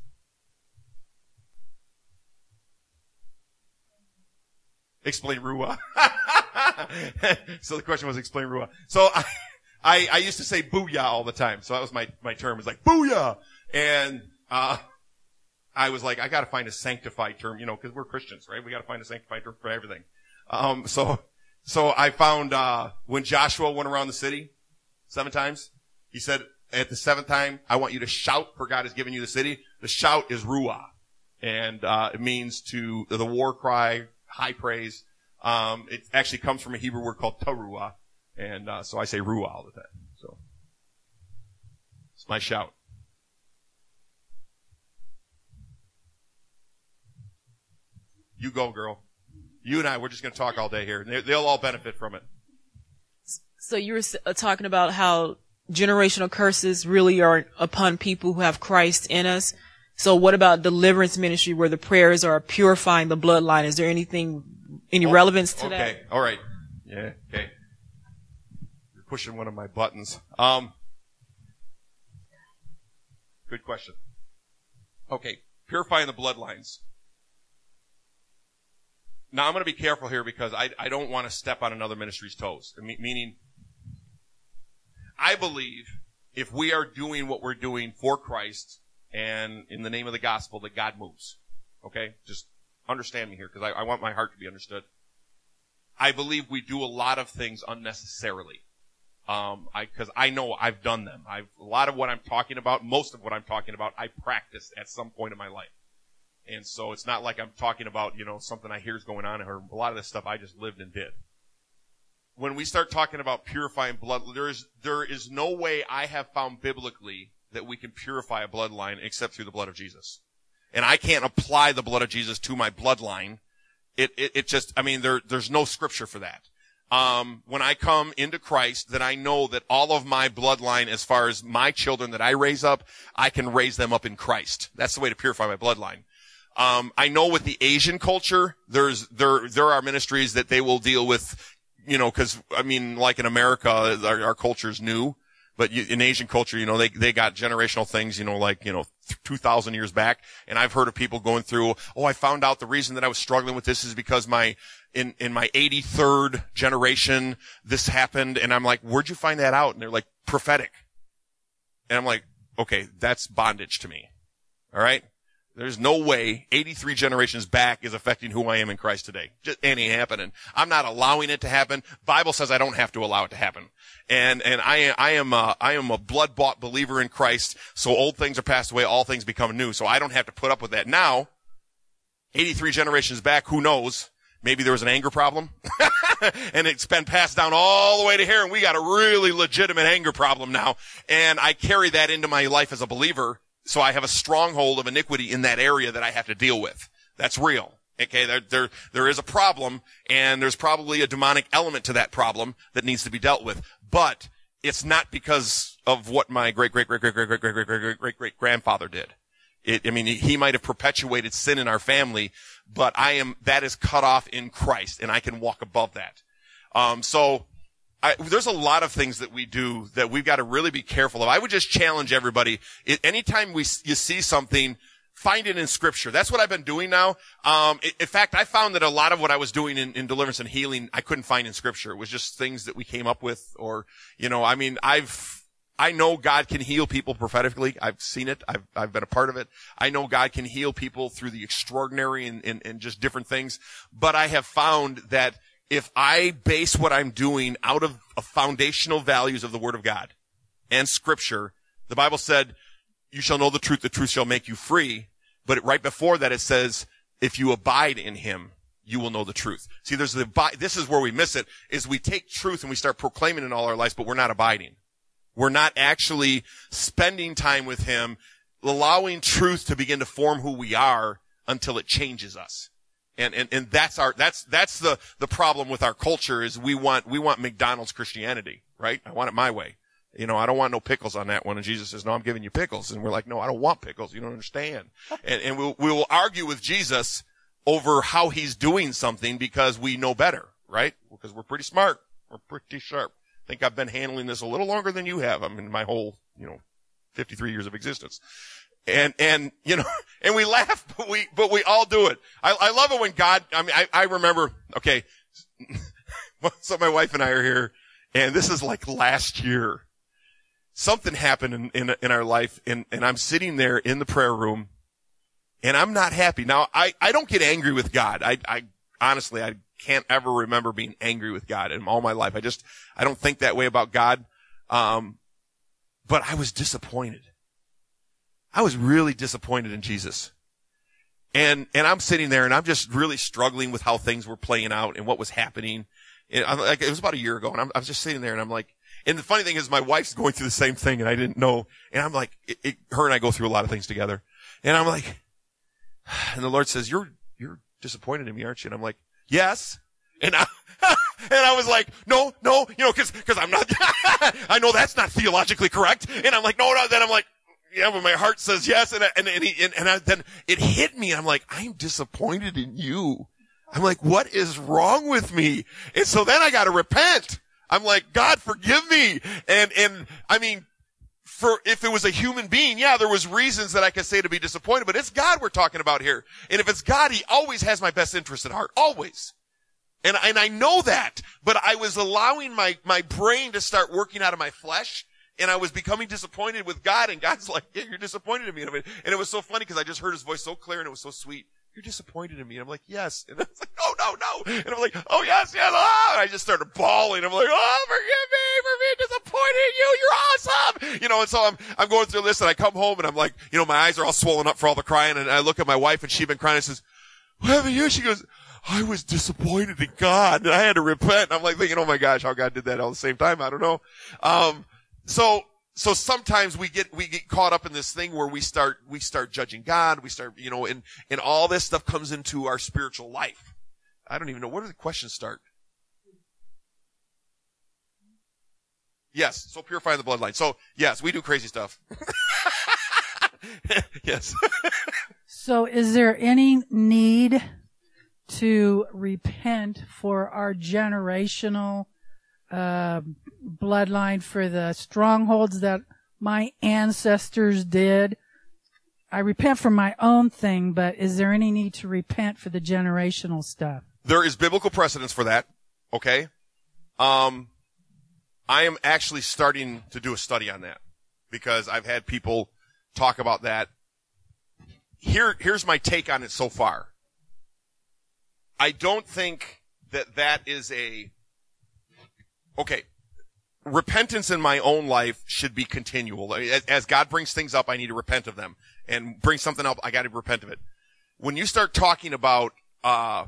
Explain Ruah. So the question was explain Ruah. So I, I, I used to say booyah all the time. So that was my, my term. It was like booyah. And, uh, I was like, I gotta find a sanctified term, you know, cause we're Christians, right? We gotta find a sanctified term for everything. Um, so, so I found, uh, when Joshua went around the city seven times, he said, at the seventh time, I want you to shout, for God has given you the city. The shout is Ruah. And, uh, it means to, the war cry, high praise. Um, it actually comes from a Hebrew word called teruah. And, uh, so I say Ruah all the time. So, it's my shout. You go, girl. You and I, we're just going to talk all day here. They'll all benefit from it. So you were uh, talking about how generational curses really are upon people who have Christ in us. So what about deliverance ministry where the prayers are purifying the bloodline? Is there anything, any oh, relevance to okay. that? Okay, all right. Yeah, okay. You're pushing one of my buttons. Um, good question. Okay, purifying the bloodlines. Now, I'm going to be careful here because I, I don't want to step on another ministry's toes. I mean, meaning, I believe if we are doing what we're doing for Christ and in the name of the gospel, that God moves. Okay? Just understand me here because I, I want my heart to be understood. I believe we do a lot of things unnecessarily. Um, I, cause I know I've done them. I've, a lot of what I'm talking about, most of what I'm talking about, I practiced at some point in my life. And so it's not like I'm talking about, you know, something I hear is going on, or a lot of this stuff I just lived and did. When we start talking about purifying blood, there is, there is no way I have found biblically that we can purify a bloodline except through the blood of Jesus. And I can't apply the blood of Jesus to my bloodline. It, it, it just, I mean, there, there's no scripture for that. Um, when I come into Christ, then I know that all of my bloodline, as far as my children that I raise up, I can raise them up in Christ. That's the way to purify my bloodline. Um, I know with the Asian culture, there's, there, there are ministries that they will deal with, you know, cause, I mean, like in America, our, our culture's new, but you, in Asian culture, you know, they, they got generational things, you know, like, you know, two thousand years back. And I've heard of people going through, oh, I found out the reason that I was struggling with this is because my, in, in my eighty-third generation, this happened. And I'm like, where'd you find that out? And they're like, prophetic. And I'm like, okay, that's bondage to me. All right. There's no way eighty-three generations back is affecting who I am in Christ today. Just ain't happening. I'm not allowing it to happen. Bible says I don't have to allow it to happen. And, and I, I am a, I am a blood-bought believer in Christ. So old things are passed away, all things become new. So I don't have to put up with that. Now, eighty-three generations back, who knows? Maybe there was an anger problem. And it's been passed down all the way to here. And we got a really legitimate anger problem now. And I carry that into my life as a believer. So I have a stronghold of iniquity in that area that I have to deal with. That's real. Okay, there, there, there is a problem, and there's probably a demonic element to that problem that needs to be dealt with. But it's not because of what my great, great, great, great, great, great, great, great, great, great, great grandfather did. It, I mean, he might have perpetuated sin in our family, but I am, that is cut off in Christ, and I can walk above that. Um, so, I, there's a lot of things that we do that we've got to really be careful of. I would just challenge everybody. It, anytime we you see something, find it in Scripture. That's what I've been doing now. Um, it, in fact, I found that a lot of what I was doing in, in deliverance and healing, I couldn't find in Scripture. It was just things that we came up with, or you know, I mean, I've I know God can heal people prophetically. I've seen it. I've I've been a part of it. I know God can heal people through the extraordinary and, and, and just different things. But I have found that if I base what I'm doing out of, of foundational values of the Word of God and Scripture, the Bible said, you shall know the truth, the truth shall make you free. But right before that it says, if you abide in Him, you will know the truth. See, there's the, this is where we miss it, is we take truth and we start proclaiming it in all our lives, but we're not abiding. We're not actually spending time with Him, allowing truth to begin to form who we are until it changes us. And, and, and that's our, that's, that's the, the problem with our culture is we want, we want McDonald's Christianity, right? I want it my way. You know, I don't want no pickles on that one. And Jesus says, no, I'm giving you pickles. And we're like, no, I don't want pickles. You don't understand. And, and we'll, we will argue with Jesus over how He's doing something because we know better, right? Because we're pretty smart. We're pretty sharp. I think I've been handling this a little longer than you have. I mean, my whole, you know, fifty-three years of existence. And, and, you know, and we laugh, but we, but we all do it. I, I love it when God, I mean, I, I remember, okay, so my wife and I are here, and this is like last year. Something happened in, in, in our life, and, and I'm sitting there in the prayer room, and I'm not happy. Now, I, I don't get angry with God. I, I, honestly, I can't ever remember being angry with God in all my life. I just, I don't think that way about God. Um, but I was disappointed. I was really disappointed in Jesus. And, and I'm sitting there and I'm just really struggling with how things were playing out and what was happening. And I'm like, it was about a year ago, and I'm, I was just sitting there and I'm like, and the funny thing is my wife's going through the same thing and I didn't know. And I'm like, it, it, her and I go through a lot of things together. And I'm like, and the Lord says, you're, you're disappointed in me, aren't you? And I'm like, yes. And I, and I was like, no, no, you know, cause, cause I'm not, I know that's not theologically correct. And I'm like, no, no, then I'm like, yeah, but my heart says yes. And I, and, and, he, and, and I, then it hit me and I'm like, I'm disappointed in you. I'm like, what is wrong with me? And so then I got to repent. I'm like, God, forgive me. And, and I mean, for, if it was a human being, yeah, there was reasons that I could say to be disappointed, but it's God we're talking about here. And if it's God, he always has my best interest at heart. Always. And, and I know that, but I was allowing my, my brain to start working out of my flesh, and I was becoming disappointed with God, and God's like, yeah, you're disappointed in me. And it was so funny because I just heard his voice so clear and it was so sweet. You're disappointed in me. And I'm like, yes. And I was like, oh, no, no. And I'm like, oh, yes, yes. Oh. And I just started bawling. I'm like, oh, forgive me for being disappointed in you. You're awesome. You know, and so I'm, I'm going through this and I come home and I'm like, you know, my eyes are all swollen up for all the crying. And I look at my wife and she'd been crying and says, what happened to you? She goes, I was disappointed in God and I had to repent. And I'm like thinking, oh my gosh, how God did that all at the same time. I don't know. Um, so, So sometimes we get, we get caught up in this thing where we start, we start judging God, we start, you know, and, and all this stuff comes into our spiritual life. I don't even know. Where do the questions start? Yes. So purifying the bloodline. So yes, we do crazy stuff. Yes. So is there any need to repent for our generational Uh, bloodline, for the strongholds that my ancestors did? I repent for my own thing, but is there any need to repent for the generational stuff? There is biblical precedence for that. Okay. Um, I am actually starting to do a study on that because I've had people talk about that. Here, here's my take on it so far. I don't think that that is a Okay, repentance in my own life should be continual. As, as God brings things up, I need to repent of them. And bring something up, I got to repent of it. When you start talking about uh,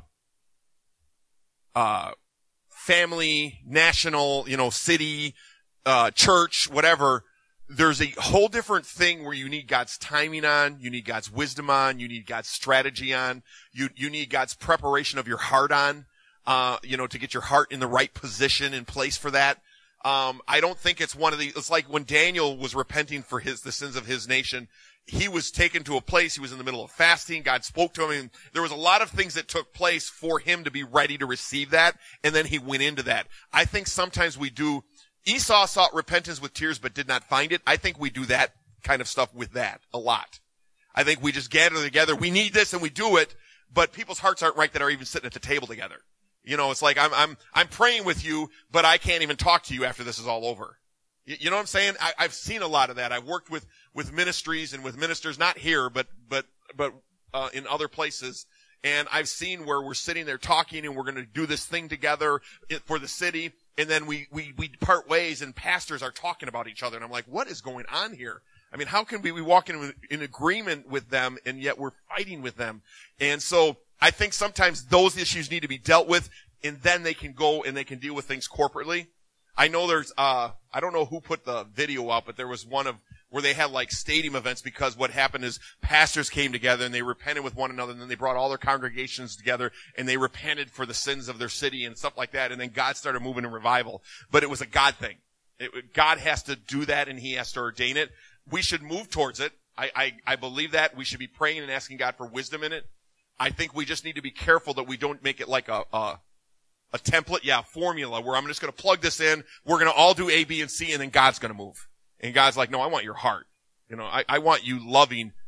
uh, family, national, you know, city, uh, church, whatever, there's a whole different thing where you need God's timing on, you need God's wisdom on, you need God's strategy on, you you need God's preparation of your heart on. Uh, you know, to get your heart in the right position and place for that. Um, I don't think it's one of the, it's like when Daniel was repenting for his, the sins of his nation, he was taken to a place, he was in the middle of fasting, God spoke to him, and there was a lot of things that took place for him to be ready to receive that, and then he went into that. I think sometimes we do, Esau sought repentance with tears but did not find it. I think we do that kind of stuff with that a lot. I think we just gather together, we need this and we do it, but people's hearts aren't right that are even sitting at the table together. You know, it's like I'm, I'm, I'm praying with you, but I can't even talk to you after this is all over. You, you know what I'm saying? I, I've seen a lot of that. I've worked with, with ministries and with ministers, not here, but, but, but, uh, in other places. And I've seen where we're sitting there talking and we're going to do this thing together for the city. And then we, we, we part ways and pastors are talking about each other. And I'm like, what is going on here? I mean, how can we be walking in, in agreement with them and yet we're fighting with them? And so, I think sometimes those issues need to be dealt with, and then they can go and they can deal with things corporately. I know there's, uh, I don't know who put the video up, but there was one of where they had like stadium events because what happened is pastors came together and they repented with one another, and then they brought all their congregations together and they repented for the sins of their city and stuff like that, and then God started moving in revival. But it was a God thing. It, God has to do that and he has to ordain it. We should move towards it. I, I, I believe that. We should be praying and asking God for wisdom in it. I think we just need to be careful that we don't make it like a, a, a template, yeah, formula where I'm just going to plug this in. We're going to all do A, B, and C, and then God's going to move. And God's like, no, I want your heart. You know, I, I want you loving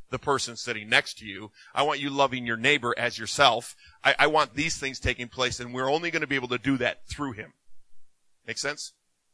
the person sitting next to you. I want you loving your neighbor as yourself. I, I want these things taking place, and we're only going to be able to do that through him. Make sense?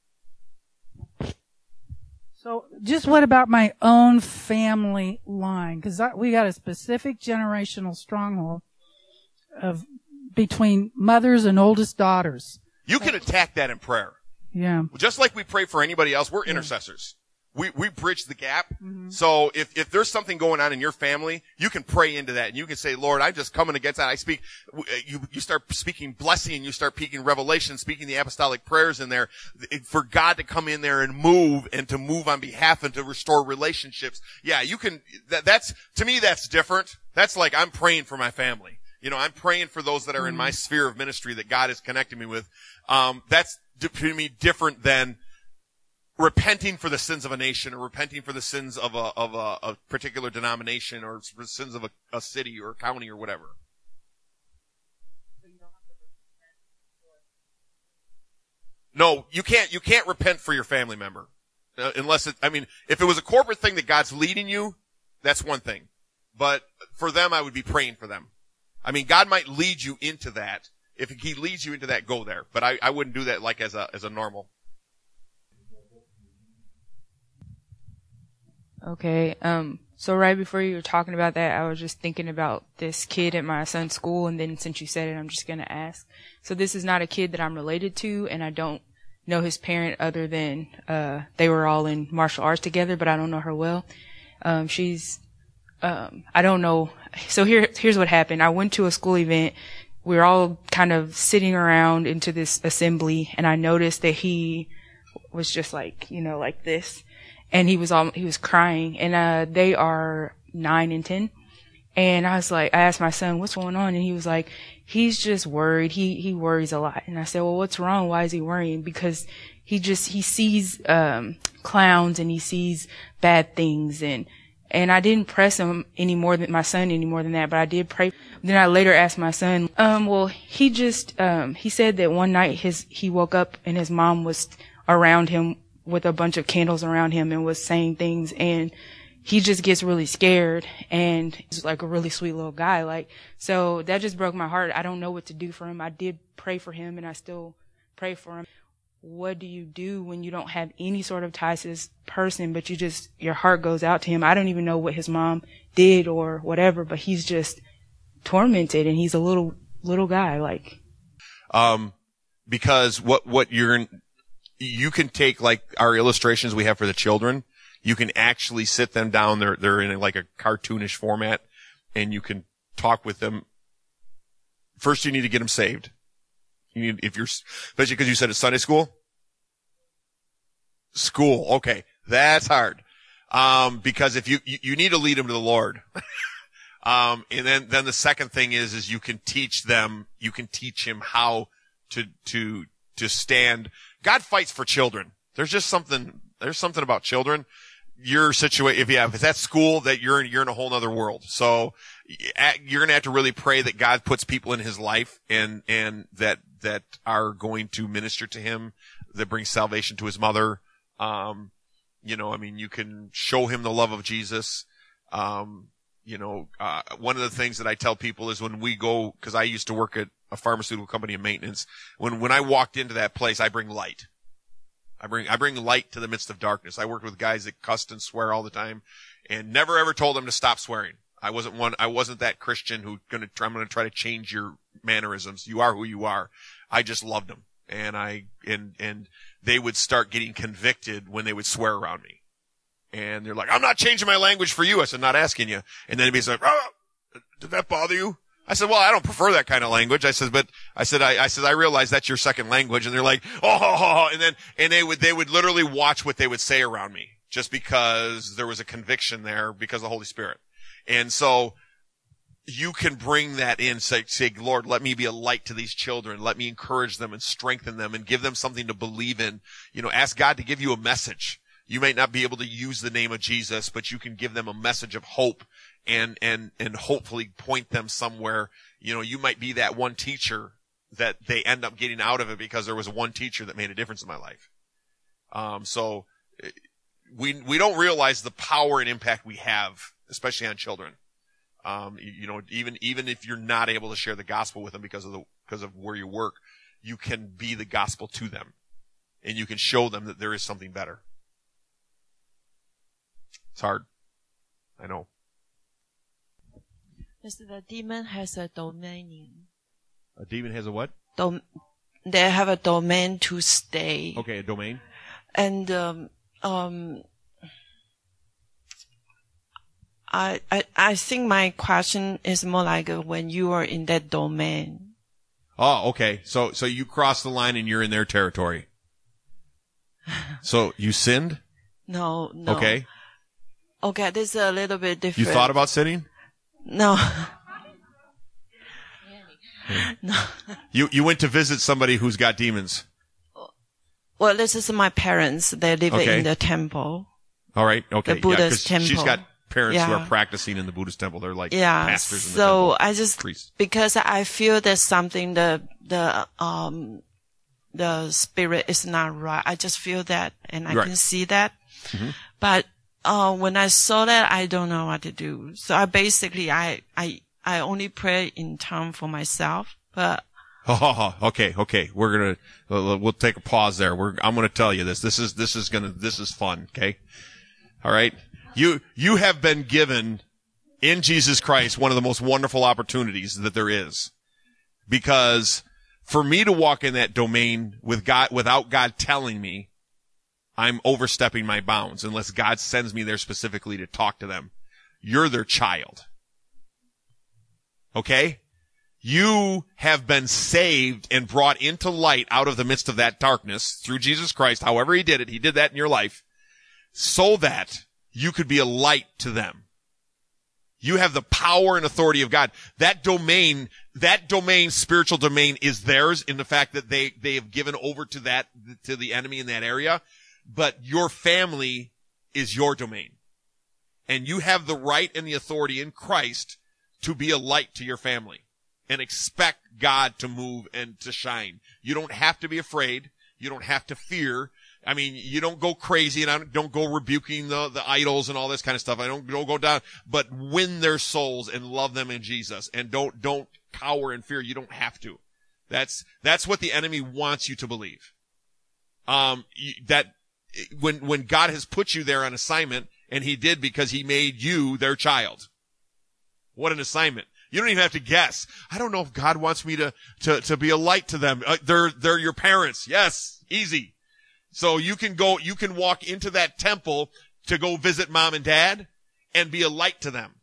So just what about my own family line? Because we got a specific generational stronghold of between mothers and oldest daughters. You can attack that in prayer. Yeah. Just like we pray for anybody else, we're intercessors. We, we bridge the gap. Mm-hmm. So if, if there's something going on in your family, you can pray into that and you can say, Lord, I'm just coming against that. I speak, you, you start speaking blessing and you start speaking revelation, speaking the apostolic prayers in there for God to come in there and move and to move on behalf and to restore relationships. Yeah, you can, that, that's, to me, that's different. That's like I'm praying for my family. You know, I'm praying for those that are in my sphere of ministry that God is connecting me with. Um, that's to me different than repenting for the sins of a nation or repenting for the sins of a, of a, a particular denomination or the sins of a, a city or a county or whatever. No, you can't, you can't repent for your family member. Uh, unless it, I mean, if it was a corporate thing that God's leading you, that's one thing. But for them, I would be praying for them. I mean, God might lead you into that. If he leads you into that, go there. But I, I wouldn't do that like as a, as a normal. Okay, um, so right before you were talking about that, I was just thinking about this kid at my son's school, and then since you said it, I'm just gonna ask. So this is not a kid that I'm related to, and I don't know his parent other than, uh, they were all in martial arts together, but I don't know her well. Um, she's, um, I don't know. So here, here's what happened. I went to a school event. We were all kind of sitting around into this assembly, and I noticed that he was just like, you know, like this. And he was all, he was crying, and, uh, they are nine and ten. And I was like, I asked my son, what's going on? And he was like, he's just worried. He, he worries a lot. And I said, well, what's wrong? Why is he worrying? Because he just, he sees, um, clowns and he sees bad things. And, and I didn't press him any more than my son any more than that, but I did pray. Then I later asked my son, um, well, he just, um, he said that one night his, he woke up and his mom was around him with a bunch of candles around him and was saying things, and he just gets really scared, and he's like a really sweet little guy. Like, so that just broke my heart. I don't know what to do for him. I did pray for him, and I still pray for him. What do you do when you don't have any sort of ties to this person, but you just, your heart goes out to him? I don't even know what his mom did or whatever, but he's just tormented, and he's a little, little guy, like. Um, because what, what you're, you can take like our illustrations we have for the children. You can actually sit them down. They're, they're in like a cartoonish format, and you can talk with them. First, you need to get them saved. You need, if you're, especially because you said it's Sunday school. School. Okay. That's hard. Um, because if you, you, you need to lead them to the Lord. um, and then, then the second thing is, is you can teach them, you can teach him how to, to, to stand. God fights for children. There's just something, there's something about children. Your situation, if you have, if that's school, that you're in, you're in a whole other world. So you're going to have to really pray that God puts people in his life and, and that, that are going to minister to him, that bring salvation to his mother. Um, you know, I mean, you can show him the love of Jesus. Um, you know, uh, one of the things that I tell people is when we go, cause I used to work at a pharmaceutical company in maintenance. When, when I walked into that place, I bring light. I bring, I bring light to the midst of darkness. I worked with guys that cussed and swear all the time and never ever told them to stop swearing. I wasn't one, I wasn't that Christian who gonna try, I'm gonna try to change your mannerisms. You are who you are. I just loved them. And I, and, and they would start getting convicted when they would swear around me. And they're like, I'm not changing my language for you. I said, not asking you. And then he'd be like, oh, did that bother you? I said, well, I don't prefer that kind of language. I said, but I said, I, I said, I realize that's your second language. And they're like, oh, oh, oh, and then, and they would, they would literally watch what they would say around me just because there was a conviction there because of the Holy Spirit. And so you can bring that in, say, say, Lord, let me be a light to these children. Let me encourage them and strengthen them and give them something to believe in. You know, ask God to give you a message. You may not be able to use the name of Jesus, but you can give them a message of hope and, and, and hopefully point them somewhere. You know, you might be that one teacher that they end up getting out of it because there was one teacher that made a difference in my life. Um, so we, we don't realize the power and impact we have especially on children. Um, you, you know, even, even if you're not able to share the gospel with them because of the, because of where you work, you can be the gospel to them and you can show them that there is something better. It's hard. I know. Yes, the demon has a domain. A demon has a what? Dom- they have a domain to stay. Okay, a domain. And, um, um, I, I, I think my question is more like uh, when you are in that domain. Oh, okay. So, so you cross the line and you're in their territory. So you sinned? No, no. Okay. Okay, this is a little bit You different. thought about sinning? No. No. You, you went to visit somebody who's got demons. Well, this is my parents. They live Okay. in the temple. All right. Okay. The Buddhist yeah, 'cause she's temple. got parents who Yeah. are practicing in the Buddhist temple. They're like Yeah. pastors in the So temple. I just, priests. because I feel there's something, the, the, um, the spirit is not right. I just feel that and I Right. can see that. Mm-hmm. But, uh, when I saw that, I don't know what to do. So I basically, I, I, I only pray in tongue for myself, but Oh, okay, okay. We're gonna uh, we'll take a pause there. We're I'm gonna tell you this. This is this is gonna this is fun. Okay, all right. You you have been given in Jesus Christ one of the most wonderful opportunities that there is, because for me to walk in that domain with God without God telling me, I'm overstepping my bounds unless God sends me there specifically to talk to them. You're their child. Okay? You have been saved and brought into light out of the midst of that darkness through Jesus Christ. However he did it, he did that in your life so that you could be a light to them. You have the power and authority of God. That domain, that domain, spiritual domain is theirs in the fact that they, they have given over to that, to the enemy in that area. But your family is your domain. And you have the right and the authority in Christ to be a light to your family and expect God to move and to shine. You don't have to be afraid. You don't have to fear. I mean, you don't go crazy and I don't, don't go rebuking the, the idols and all this kind of stuff. I don't, don't go down, but win their souls and love them in Jesus and don't, don't cower in fear. You don't have to. That's, that's what the enemy wants you to believe. Um, you, that when, when God has put you there on assignment, and he did because he made you their child. What an assignment. You don't even have to guess. I don't know if God wants me to, to, to be a light to them. Uh, they're, they're your parents. Yes. Easy. So you can go, you can walk into that temple to go visit mom and dad and be a light to them.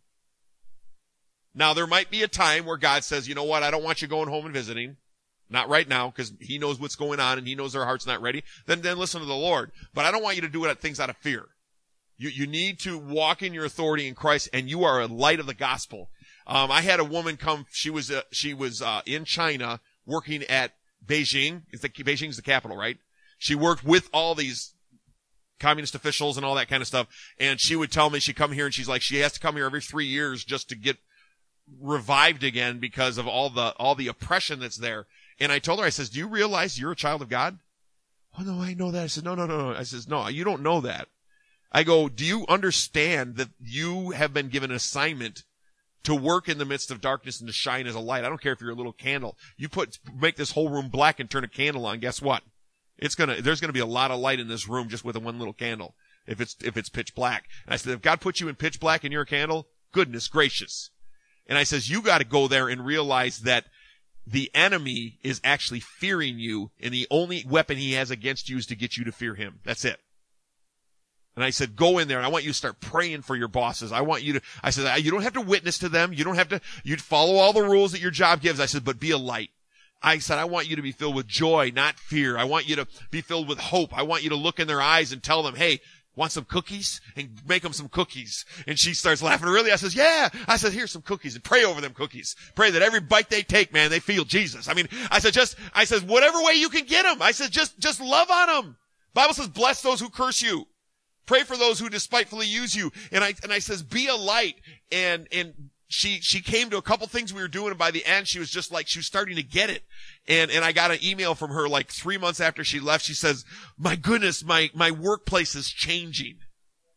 Now there might be a time where God says, you know what? I don't want you going home and visiting. Not right now, because he knows what's going on and he knows their heart's not ready. Then, then listen to the Lord. But I don't want you to do it things out of fear. You, you need to walk in your authority in Christ, and you are a light of the gospel. Um, I had a woman come, she was, uh, she was, uh, in China working at Beijing. Is the, Beijing's the capital, right? She worked with all these communist officials and all that kind of stuff. And she would tell me she'd come here and she's like, she has to come here every three years just to get revived again because of all the, all the oppression that's there. And I told her, I says, do you realize you're a child of God? Oh, no, I know that. I said, no, no, no, no. I says, no, you don't know that. I go, do you understand that you have been given an assignment to work in the midst of darkness and to shine as a light? I don't care if you're a little candle. You put, make this whole room black and turn a candle on. Guess what? It's gonna, there's gonna be a lot of light in this room just with a one little candle. If it's, if it's pitch black. And I said, if God put you in pitch black and you're a candle, goodness gracious. And I says, you gotta go there and realize that the enemy is actually fearing you and the only weapon he has against you is to get you to fear him. That's it. And I said, go in there and I want you to start praying for your bosses. I want you to, I said, you don't have to witness to them. You don't have to, you'd follow all the rules that your job gives. I said, but be a light. I said, I want you to be filled with joy, not fear. I want you to be filled with hope. I want you to look in their eyes and tell them, hey, want some cookies? And make them some cookies. And she starts laughing. Really? I says, yeah. I said, here's some cookies and pray over them cookies. Pray that every bite they take, man, they feel Jesus. I mean, I said, just, I said, whatever way you can get them. I said, just, just love on them. Bible says, bless those who curse you. Pray for those who despitefully use you. And I, and I says, be a light. And, and she, she came to a couple things we were doing. And by the end, she was just like, she was starting to get it. And, and I got an email from her like three months after she left. She says, my goodness, my, my workplace is changing.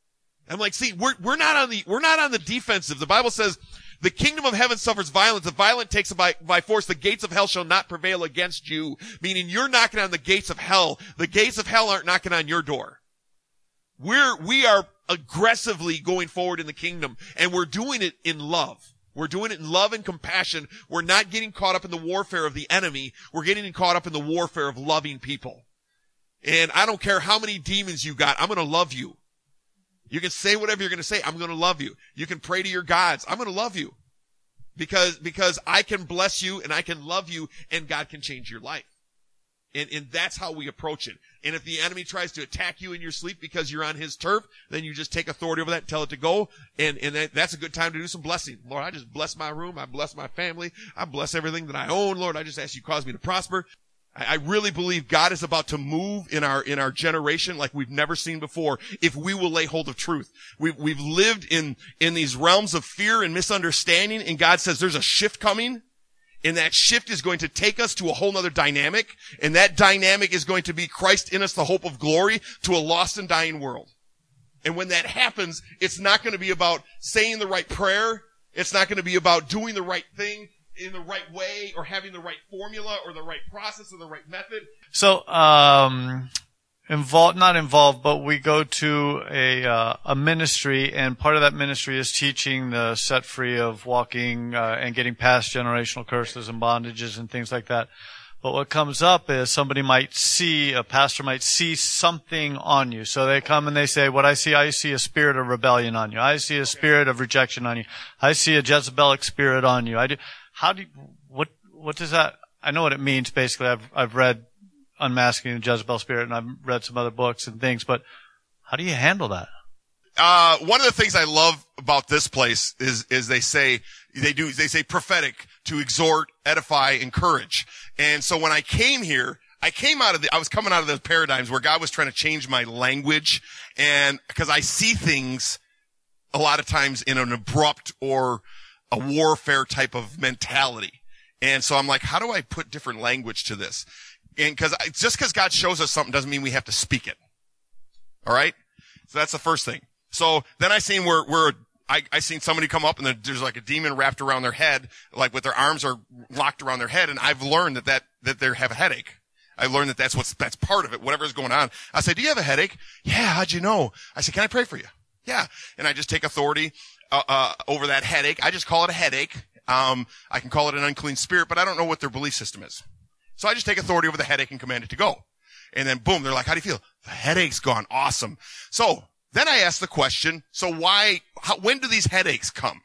I'm like, see, we're, we're not on the, we're not on the defensive. The Bible says, the kingdom of heaven suffers violence. The violent takes it by, by force. The gates of hell shall not prevail against you. Meaning you're knocking on the gates of hell. The gates of hell aren't knocking on your door. We're, we are aggressively going forward in the kingdom, and we're doing it in love. We're doing it in love and compassion. We're not getting caught up in the warfare of the enemy. We're getting caught up in the warfare of loving people. And I don't care how many demons you got. I'm going to love you. You can say whatever you're going to say. I'm going to love you. You can pray to your gods. I'm going to love you. Because, because I can bless you and I can love you and God can change your life. And, and that's how we approach it. And if the enemy tries to attack you in your sleep because you're on his turf, then you just take authority over that and tell it to go. And, and that, that's a good time to do some blessing. Lord, I just bless my room. I bless my family. I bless everything that I own. Lord, I just ask you to cause me to prosper. I really believe God is about to move in our, in our generation like we've never seen before if we will lay hold of truth. We've, we've lived in, in these realms of fear and misunderstanding, and God says there's a shift coming, and that shift is going to take us to a whole nother dynamic, and that dynamic is going to be Christ in us, the hope of glory, to a lost and dying world. And when that happens, it's not going to be about saying the right prayer. It's not going to be about doing the right thing in the right way or having the right formula or the right process or the right method. So, um, involved, not involved, but we go to a, uh, a ministry, and part of that ministry is teaching the set free of walking, uh, and getting past generational curses and bondages and things like that. But what comes up is somebody might see, a pastor might see something on you. So they come and they say, what I see, I see a spirit of rebellion on you. I see a spirit of rejection on you. I see a Jezebelic spirit on you. I do. How do you, what, what does that, I know what it means basically. I've, I've read Unmasking the Jezebel Spirit and I've read some other books and things, but how do you handle that? Uh, one of the things I love about this place is, is they say, they do, they say prophetic to exhort, edify, encourage. And so when I came here, I came out of the, I was coming out of the paradigms where God was trying to change my language, and because I see things a lot of times in an abrupt or a warfare type of mentality. And so I'm like, how do I put different language to this? And cause I, just cause God shows us something doesn't mean we have to speak it. All right. So that's the first thing. So then I seen where, where I, I seen somebody come up and there's like a demon wrapped around their head, like with their arms are locked around their head. And I've learned that, that, that they have a headache. I learned that that's what's, that's part of it, whatever's going on. I said, do you have a headache? Yeah. How'd you know? I said, can I pray for you? Yeah. And I just take authority Uh, uh, over that headache. I just call it a headache. Um, I can call it an unclean spirit, but I don't know what their belief system is. So I just take authority over the headache and command it to go. And then boom, they're like, how do you feel? The headache's gone. Awesome. So then I ask the question, so why, how, when do these headaches come?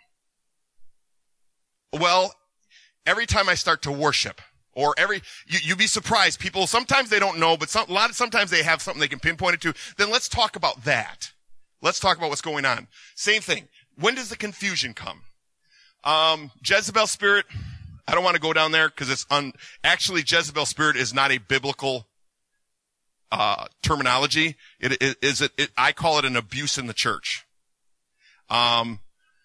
Well, every time I start to worship, or every, you, you'd be surprised. People, sometimes they don't know, but some, a lot of, sometimes they have something they can pinpoint it to. Then let's talk about that. Let's talk about what's going on. Same thing. When does the confusion come? Um, Jezebel spirit, I don't want to go down there because it's un, actually Jezebel spirit is not a biblical, uh, terminology. It, it is, it, it, I call it an abuse in the church. Um,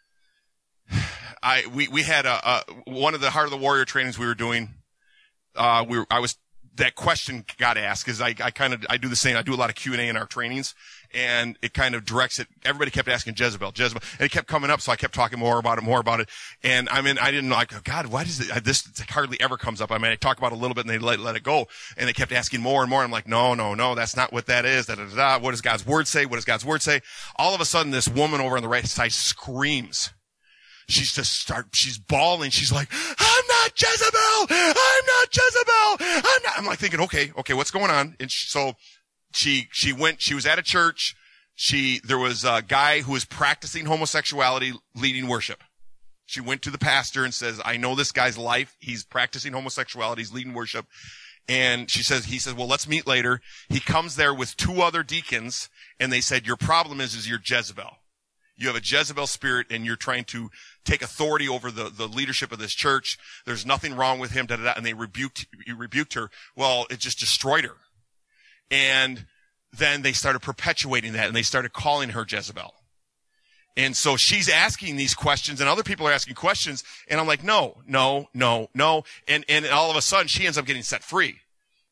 I, we, we had a, a, one of the Heart of the Warrior trainings we were doing, uh, we were, I was, that question got asked because I, I kind of, I do the same. I do a lot of Q and A in our trainings, and it kind of directs it. Everybody kept asking Jezebel, Jezebel, and it kept coming up. So I kept talking more about it, more about it. And I mean, I didn't like, oh, God, why does it, this hardly ever comes up? I mean, I talk about it a little bit and they let, let it go. And they kept asking more and more. I'm like, no, no, no, that's not what that is. Da, da, da, da. What does God's word say? What does God's word say? All of a sudden, this woman over on the right side screams. She's just start, she's bawling. She's like, I'm not Jezebel. I'm not Jezebel. I'm not. I'm like thinking, okay, okay, what's going on? And she, so she, she went, she was at a church. She, there was a guy who was practicing homosexuality leading worship. She went to the pastor and says, I know this guy's life. He's practicing homosexuality. He's leading worship. And she says, he says, well, let's meet later. He comes there with two other deacons and they said, your problem is, is you're Jezebel. You have a Jezebel spirit and you're trying to take authority over the, the leadership of this church. There's nothing wrong with him, da, da, da. And they rebuked, you rebuked her. Well, it just destroyed her. And then they started perpetuating that and they started calling her Jezebel. And so she's asking these questions and other people are asking questions. And I'm like, no, no, no, no. And, and all of a sudden she ends up getting set free.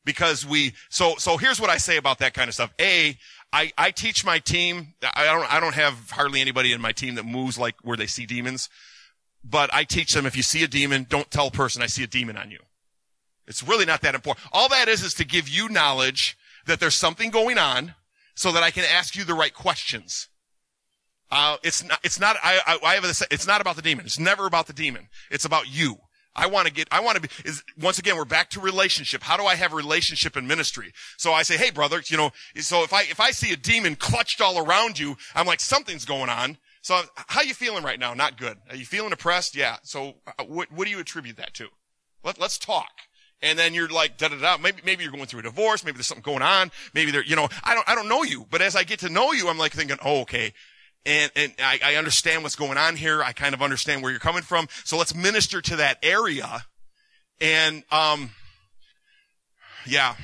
Because we, so, so here's what I say about that kind of stuff. A, I, I teach my team, I don't, I don't have hardly anybody in my team that moves like where they see demons, but I teach them, if you see a demon, don't tell a person I see a demon on you. It's really not that important. All that is, is to give you knowledge that there's something going on so that I can ask you the right questions. Uh, it's not, it's not, I, I, I have a, it's not about the demon. It's never about the demon. It's about you. I want to get, I want to be, is, once again, we're back to relationship. How do I have a relationship in ministry? So I say, hey, brother, you know, so if I, if I see a demon clutched all around you, I'm like, something's going on. So how you feeling right now? Not good. Are you feeling depressed? Yeah. So uh, what, what do you attribute that to? Let, let's talk. And then you're like, da da da. Maybe, maybe you're going through a divorce. Maybe there's something going on. Maybe there, you know, I don't, I don't know you. But as I get to know you, I'm like thinking, oh, okay. And, and I, I understand what's going on here. I kind of understand where you're coming from. So let's minister to that area. And, um, yeah,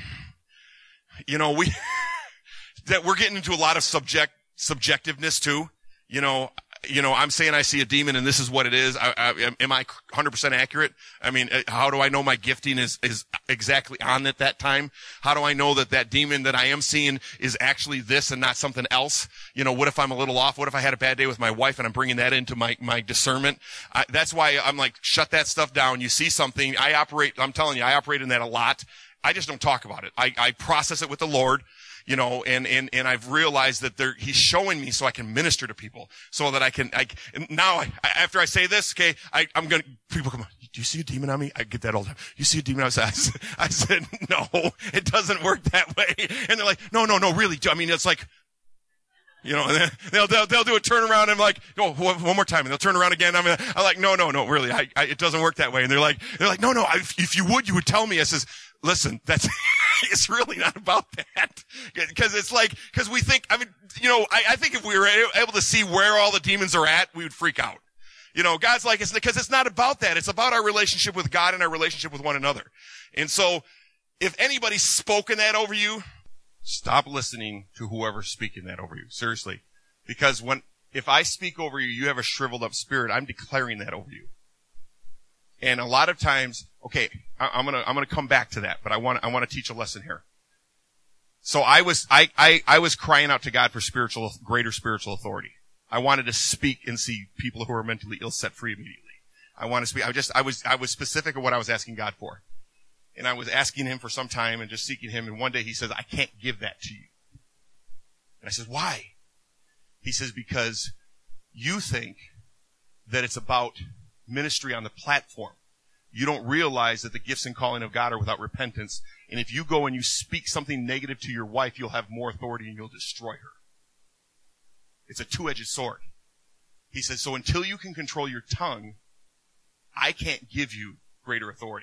you know, we, that we're getting into a lot of subject, subjectiveness too. You know, you know, I'm saying I see a demon and this is what it is. I, I, am I one hundred percent accurate? I mean, how do I know my gifting is, is exactly on at that time? How do I know that that demon that I am seeing is actually this and not something else? You know, what if I'm a little off? What if I had a bad day with my wife and I'm bringing that into my, my discernment? I, that's why I'm like, shut that stuff down. You see something. I operate, I'm telling you, I operate in that a lot. I just don't talk about it. I, I process it with the Lord. You know, and, and, and I've realized that there, he's showing me so I can minister to people, so that I can, I, now, I, after I say this, okay, I, I'm gonna, people come on, do you see a demon on me? I get that all the time. You see a demon on me? I said, I said, no, it doesn't work that way. And they're like, no, no, no, really. I mean, it's like, you know, they'll, they'll, they'll do a turnaround and I'm like, go oh, one more time. And they'll turn around again. I'm, I'm like, no, no, no, really. I, I, it doesn't work that way. And they're like, they're like, no, no, I, if you would, you would tell me. I says, listen, that's, it's really not about that. Cause it's like, cause we think, I mean, you know, I, I think if we were able to see where all the demons are at, we would freak out. You know, God's like, it's because it's not about that. It's about our relationship with God and our relationship with one another. And so if anybody's spoken that over you, stop listening to whoever's speaking that over you. Seriously. Because when, if I speak over you, you have a shriveled up spirit, I'm declaring that over you. And a lot of times, okay, I, I'm gonna, I'm gonna come back to that, but I want, I want to teach a lesson here. So I was, I, I, I was crying out to God for spiritual, greater spiritual authority. I wanted to speak and see people who are mentally ill set free immediately. I want to speak, I just, I was, I was specific of what I was asking God for. And I was asking him for some time and just seeking him. And one day he says, I can't give that to you. And I said, why? He says, because you think that it's about ministry on the platform. You don't realize that the gifts and calling of God are without repentance. And if you go and you speak something negative to your wife, you'll have more authority and you'll destroy her. It's a two-edged sword. He says, so until you can control your tongue, I can't give you greater authority.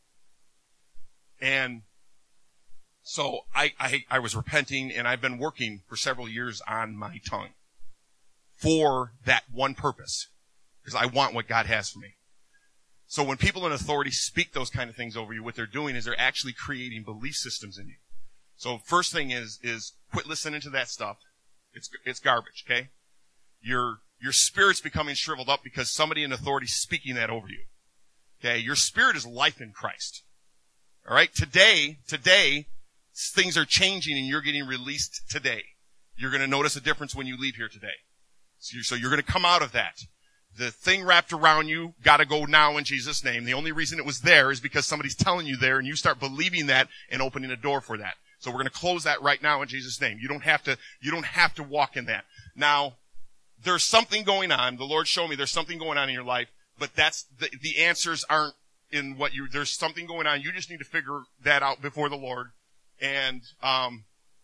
And so I, I, I was repenting, and I've been working for several years on my tongue for that one purpose, because I want what God has for me. So when people in authority speak those kind of things over you, what they're doing is they're actually creating belief systems in you. So first thing is, is quit listening to that stuff. It's, it's garbage, okay? Your, your spirit's becoming shriveled up because somebody in authority is speaking that over you. Okay? Your spirit is life in Christ. All right? Today, today, things are changing and you're getting released today. You're going to notice a difference when you leave here today. So you're, so you're going to come out of that. The thing wrapped around you, got to go now in Jesus' name. The only reason it was there is because somebody's telling you there, and you start believing that and opening a door for that. So we're going to close that right now in Jesus' name. You don't have to, you don't have to walk in that. Now, there's something going on. The Lord showed me there's something going on in your life, but that's, the, the answers aren't in what you, there's something going on. You just need to figure that out before the Lord. And, um,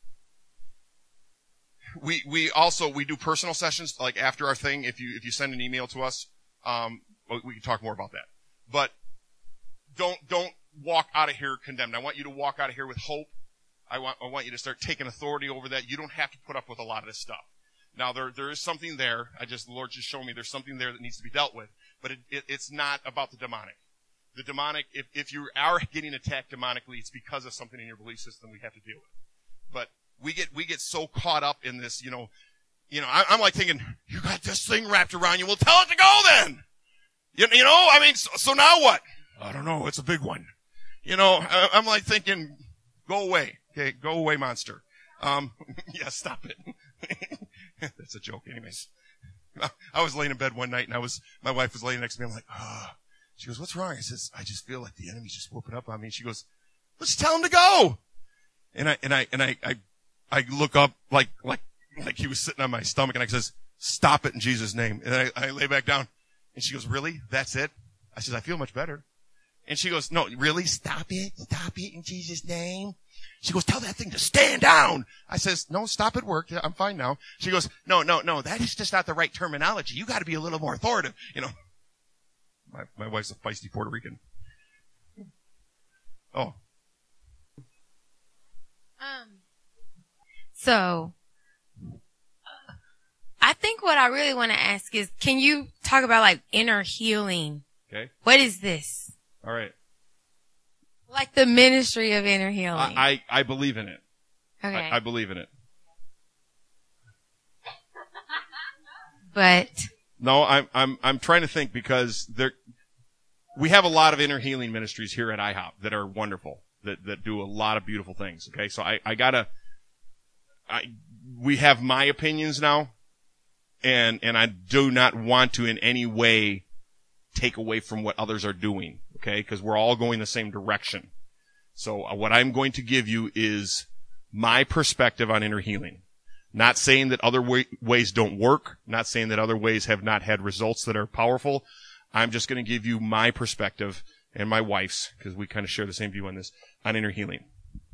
We, we also, we do personal sessions, like after our thing, if you, if you send an email to us, um, we can talk more about that. But don't, don't walk out of here condemned. I want you to walk out of here with hope. I want, I want you to start taking authority over that. You don't have to put up with a lot of this stuff. Now, there, there is something there. I just, the Lord just showed me there's something there that needs to be dealt with. But it, it, it's not about the demonic. The demonic, if, if you are getting attacked demonically, it's because of something in your belief system we have to deal with. But we get, we get so caught up in this, you know, you know, I, I'm like thinking, you got this thing wrapped around you. Well, tell it to go then. You, you know, I mean, so, so now what? I don't know. It's a big one. You know, I, I'm like thinking, Go away. Okay, go away, monster. Um, yeah, stop it. That's a joke anyways. I was laying in bed one night and I was, my wife was laying next to me. I'm like, oh. She goes, what's wrong? I says, I just feel like the enemy's just whooping up on me. And she goes, let's tell him to go. And I, and I, and I, I, I look up like, like, like he was sitting on my stomach and I says, stop it in Jesus' name. And I, I lay back down and she goes, really? That's it? I says, I feel much better. And she goes, no, really? Stop it. Stop it in Jesus' name. She goes, tell that thing to stand down. I says, no, stop at work. I'm fine now. She goes, no, no, no, that is just not the right terminology. You got to be a little more authoritative. You know, my, my wife's a feisty Puerto Rican. Oh. Um, so, I think what I really want to ask is, can you talk about like inner healing? Okay. What is this? All right. Like the ministry of inner healing. I, I, I believe in it. Okay. I, I believe in it. But. No, I'm, I'm, I'm trying to think because there, we have a lot of inner healing ministries here at I hop that are wonderful, that, that do a lot of beautiful things. Okay. So I, I gotta, I, we have my opinions now and, and I do not want to in any way take away from what others are doing. Okay, because we're all going the same direction. So uh, what I'm going to give you is my perspective on inner healing. Not saying that other way- ways don't work. Not saying that other ways have not had results that are powerful. I'm just going to give you my perspective and my wife's, because we kind of share the same view on this, on inner healing.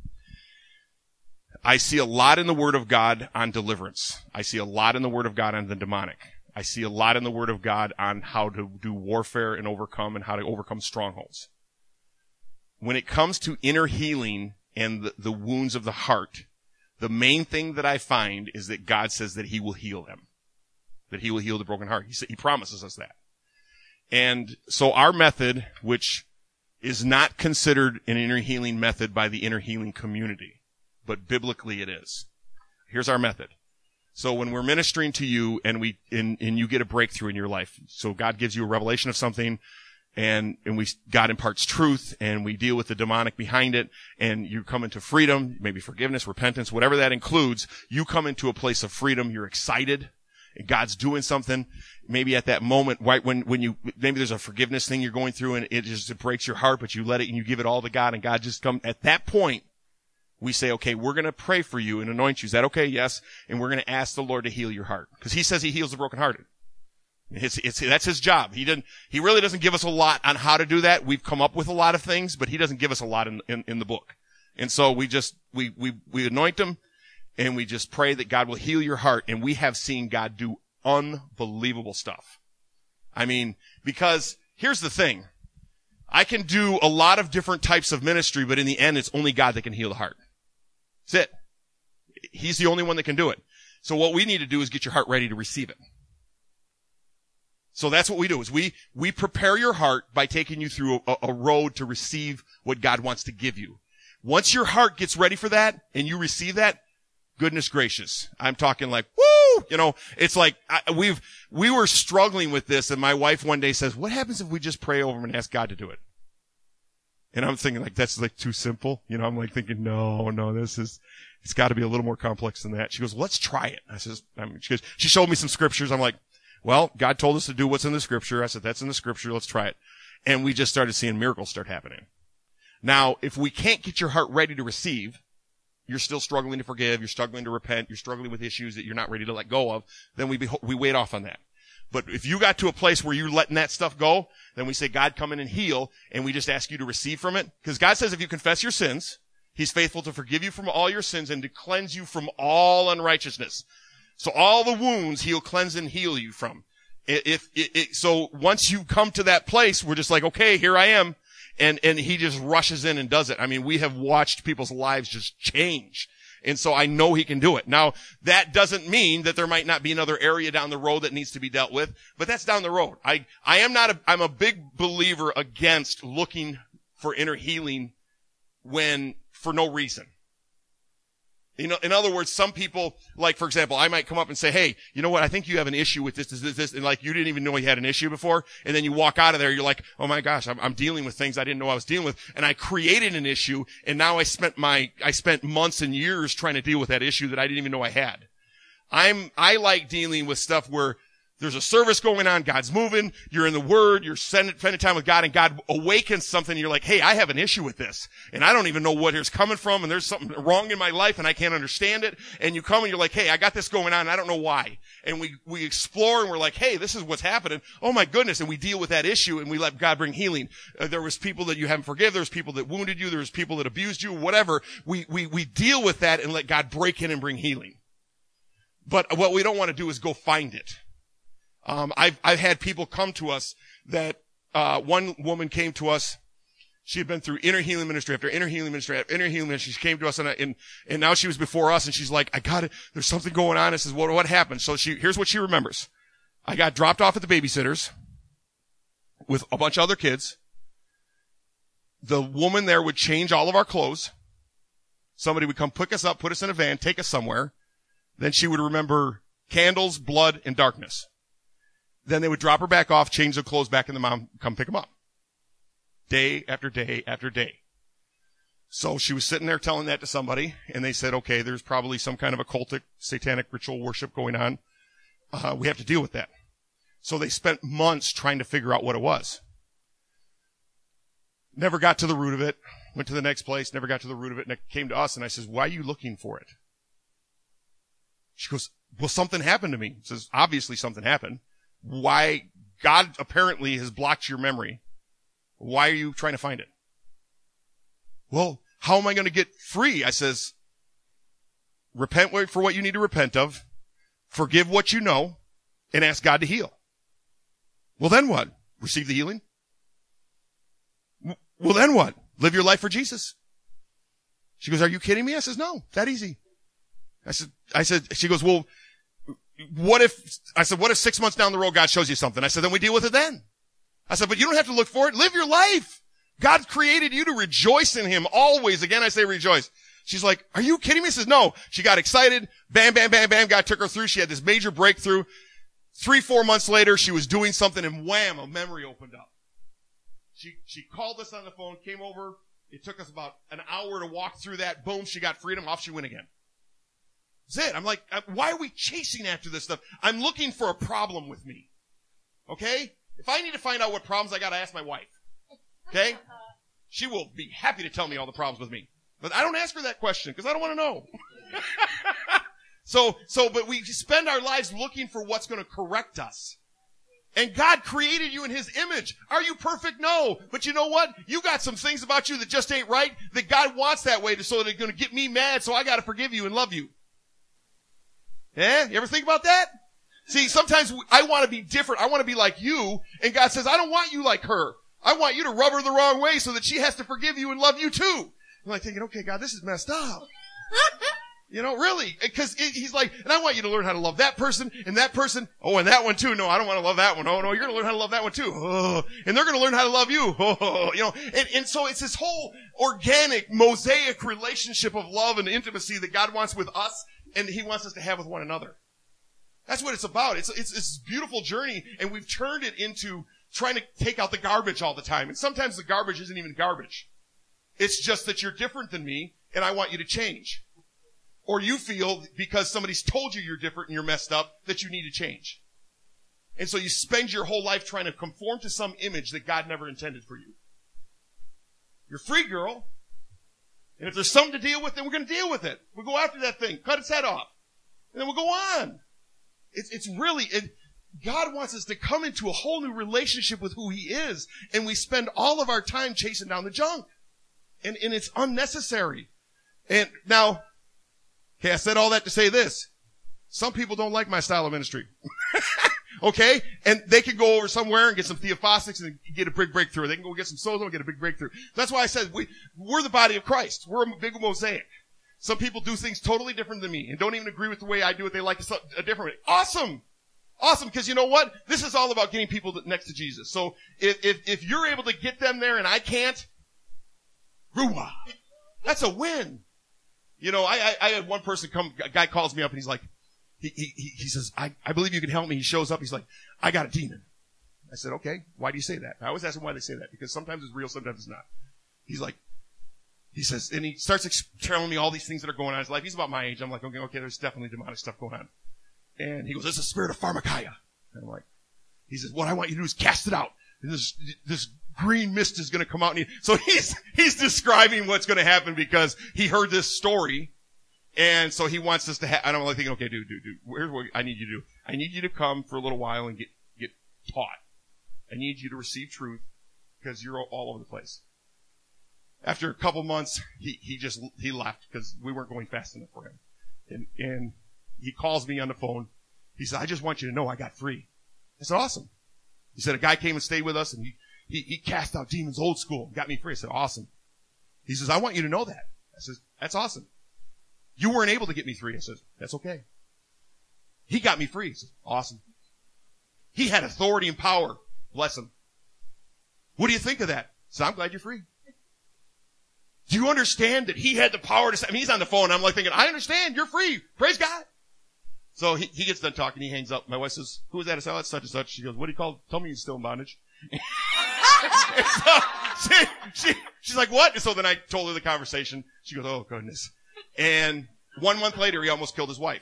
I see a lot in the Word of God on deliverance. I see a lot in the Word of God on the demonic. I see a lot in the Word of God on how to do warfare and overcome and how to overcome strongholds. When it comes to inner healing and the, the wounds of the heart, the main thing that I find is that God says that He will heal them. That He will heal the broken heart. He, He promises us that. And so our method, which is not considered an inner healing method by the inner healing community, but biblically it is. Here's our method. So when we're ministering to you and we, and, and you get a breakthrough in your life, so God gives you a revelation of something and, and we, God imparts truth and we deal with the demonic behind it and you come into freedom, maybe forgiveness, repentance, whatever that includes, you come into a place of freedom, you're excited, and God's doing something. Maybe at that moment, right when, when you, maybe there's a forgiveness thing you're going through and it just, it breaks your heart, but you let it and you give it all to God and God just come, at that point, we say, okay, we're going to pray for you and anoint you. Is that okay? Yes. And we're going to ask the Lord to heal your heart. Because He says He heals the brokenhearted. It's, it's, that's His job. He didn't, He really doesn't give us a lot on how to do that. We've come up with a lot of things, but He doesn't give us a lot in, in, in the book. And so we just, we, we, we anoint them and we just pray that God will heal your heart. And we have seen God do unbelievable stuff. I mean, because here's the thing. I can do a lot of different types of ministry, but in the end, it's only God that can heal the heart. That's it. He's the only one that can do it. So what we need to do is get your heart ready to receive it. So that's what we do is we, we prepare your heart by taking you through a, a road to receive what God wants to give you. Once your heart gets ready for that and you receive that, goodness gracious, I'm talking like, woo! You know, it's like I, we've, we were struggling with this and my wife one day says, what happens if we just pray over him and ask God to do it? And I'm thinking like, that's like too simple. You know, I'm like thinking, no, no, this is, it's got to be a little more complex than that. She goes, let's try it. I says, I mean, she goes, she showed me some scriptures. I'm like, well, God told us to do what's in the scripture. I said, that's in the scripture. Let's try it. And we just started seeing miracles start happening. Now, if we can't get your heart ready to receive, you're still struggling to forgive, you're struggling to repent, you're struggling with issues that you're not ready to let go of, then we be, we wait off on that. But if you got to a place where you're letting that stuff go, then we say, God, come in and heal, and we just ask you to receive from it. Because God says if you confess your sins, He's faithful to forgive you from all your sins and to cleanse you from all unrighteousness. So all the wounds He'll cleanse and heal you from. If, if, if so once you come to that place, we're just like, okay, here I am. And, and He just rushes in and does it. I mean, we have watched people's lives just change. And so I know He can do it. Now, that doesn't mean that there might not be another area down the road that needs to be dealt with, but that's down the road. I, I am not a, I'm a big believer against looking for inner healing when, for no reason. You know, in other words, some people, like, for example, I might come up and say, hey, you know what? I think you have an issue with this, this, this, this. And like, you didn't even know you had an issue before. And then you walk out of there, you're like, oh my gosh, I'm, I'm dealing with things I didn't know I was dealing with. And I created an issue. And now I spent my, I spent months and years trying to deal with that issue that I didn't even know I had. I'm, I like dealing with stuff where there's a service going on, God's moving, you're in the Word, you're spending time with God, and God awakens something, and you're like, hey, I have an issue with this, and I don't even know where it's coming from, and there's something wrong in my life, and I can't understand it, and you come and you're like, hey, I got this going on, and I don't know why. And we, we explore, and we're like, hey, this is what's happening. Oh my goodness, and we deal with that issue, and we let God bring healing. Uh, there was people that you haven't forgiven, there was people that wounded you, there was people that abused you, whatever. We, we, we deal with that and let God break in and bring healing. But what we don't want to do is go find it. Um, I've, I've had people come to us that, uh, one woman came to us. She had been through inner healing ministry after inner healing ministry after inner healing ministry. She came to us and, and, and now she was before us and she's like, I got it. There's something going on. I says, what, what happened? So she, here's what she remembers. I got dropped off at the babysitter's with a bunch of other kids. The woman there would change all of our clothes. Somebody would come pick us up, put us in a van, take us somewhere. Then she would remember candles, blood, and darkness. Then they would drop her back off, change the clothes back, and the mom come pick them up. Day after day after day. So she was sitting there telling that to somebody, and they said, okay, there's probably some kind of occultic, satanic ritual worship going on. Uh, we have to deal with that. So they spent months trying to figure out what it was. Never got to the root of it. Went to the next place, never got to the root of it, and it came to us, and I says, why are you looking for it? She goes, well, something happened to me. He says, obviously something happened. Why? God apparently has blocked your memory. Why are you trying to find it? Well, how am I going to get free? I says, repent for what you need to repent of, forgive what you know, and ask God to heal. Well, then what? Receive the healing? Well, then what? Live your life for Jesus. She goes, are you kidding me? I says, no, that easy. I said, I said, she goes, well, what if, I said, what if six months down the road God shows you something? I said, then we deal with it then. I said, but you don't have to look for it. Live your life. God created you to rejoice in Him always. Again, I say rejoice. She's like, are you kidding me? I says, no. She got excited. Bam, bam, bam, bam. God took her through. She had this major breakthrough. Three, four months later, she was doing something and wham, a memory opened up. She, she called us on the phone, came over. It took us about an hour to walk through that. Boom, she got freedom. Off she went again. That's it. I'm like, why are we chasing after this stuff? I'm looking for a problem with me. Okay? If I need to find out what problems, I gotta ask my wife. Okay? She will be happy to tell me all the problems with me. But I don't ask her that question because I don't want to know. so, so, but we spend our lives looking for what's going to correct us. And God created you in His image. Are you perfect? No. But you know what? You got some things about you that just ain't right that God wants that way to, so they're going to get me mad, so I got to forgive you and love you. Yeah? You ever think about that? See, sometimes I want to be different. I want to be like you. And God says, I don't want you like her. I want you to rub her the wrong way so that she has to forgive you and love you too. I'm like thinking, okay, God, this is messed up. You know, really. Because He's like, and I want you to learn how to love that person and that person. Oh, and that one too. No, I don't want to love that one. Oh, no, you're going to learn how to love that one too. Oh, and they're going to learn how to love you. Oh, you know, and, and so it's this whole organic, mosaic relationship of love and intimacy that God wants with us and He wants us to have with one another. That's what it's about. It's, it's, it's this beautiful journey, and we've turned it into trying to take out the garbage all the time. And sometimes the garbage isn't even garbage. It's just that you're different than me, and I want you to change. Or you feel, because somebody's told you you're different and you're messed up, that you need to change. And so you spend your whole life trying to conform to some image that God never intended for you. You're free, girl. And if there's something to deal with, then we're going to deal with it. We'll go after that thing, cut its head off, and then we'll go on. It's, it's really, it, God wants us to come into a whole new relationship with who He is, and we spend all of our time chasing down the junk. And, and it's unnecessary. And now, okay, I said all that to say this. Some people don't like my style of ministry. Okay? And they can go over somewhere and get some theophostics and get a big breakthrough. They can go get some sozo and get a big breakthrough. That's why I said we, we're the body of Christ. We're a big mosaic. Some people do things totally different than me and don't even agree with the way I do it. They like it a different way. Awesome! Awesome, because you know what? This is all about getting people next to Jesus. So if, if, if you're able to get them there and I can't, Ruah, that's a win. You know, I, I, I had one person come, a guy calls me up and he's like, he, he, he says, I, I believe you can help me. He shows up. He's like, I got a demon. I said, okay, why do you say that? I always ask him why they say that, because sometimes it's real, sometimes it's not. He's like, he says, and he starts ex- telling me all these things that are going on in his life. He's about my age. I'm like, okay, okay, there's definitely demonic stuff going on. And he goes, there's a spirit of pharmakia. And I'm like, he says, what I want you to do is cast it out. And this, this green mist is going to come out. And he, so he's, he's describing what's going to happen because he heard this story. And so he wants us to have, and I'm like thinking, okay, dude, dude, dude, here's what I need you to do. I need you to come for a little while and get, get taught. I need you to receive truth because you're all over the place. After a couple months, he, he just, he left because we weren't going fast enough for him. And, and he calls me on the phone. He said, I just want you to know I got free. I said, awesome. He said, a guy came and stayed with us and he, he, he cast out demons old school and got me free. I said, awesome. He says, I want you to know that. I said, that's awesome. You weren't able to get me free. I said, that's okay. He got me free. He said, awesome. He had authority and power. Bless him. What do you think of that? So I'm glad you're free. Do you understand that he had the power to say, I mean, he's on the phone. I'm like thinking, I understand. You're free. Praise God. So he, he gets done talking. He hangs up. My wife says, who is that? I said, oh, it's such and such. She goes, what do you call it? Tell me he's still in bondage. so she, she, she's like, what? And so then I told her the conversation. She goes, oh, goodness. And one month later, he almost killed his wife.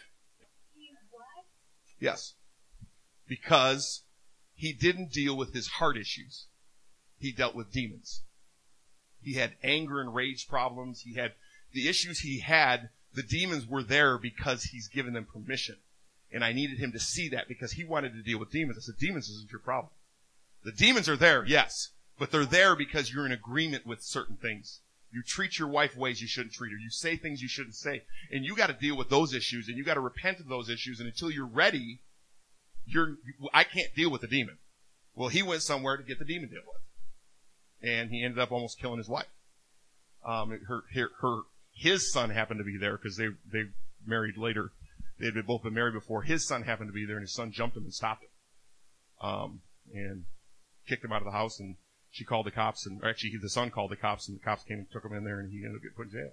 Yes. Because he didn't deal with his heart issues. He dealt with demons. He had anger and rage problems. He had the issues he had. The demons were there because he's given them permission. And I needed him to see that because he wanted to deal with demons. I said, demons isn't your problem. The demons are there, yes. But they're there because you're in agreement with certain things. You treat your wife ways you shouldn't treat her. You say things you shouldn't say. And you got to deal with those issues, and you got to repent of those issues. And until you're ready, you're, I can't deal with the demon. Well, he went somewhere to get the demon dealt with. And he ended up almost killing his wife. Um, her, her, her, his son happened to be there because they, they married later. They had both been married before. His son happened to be there, and his son jumped him and stopped him. Um, and kicked him out of the house, and she called the cops, and or actually the son called the cops, and the cops came and took him in there, and he ended up getting put in jail.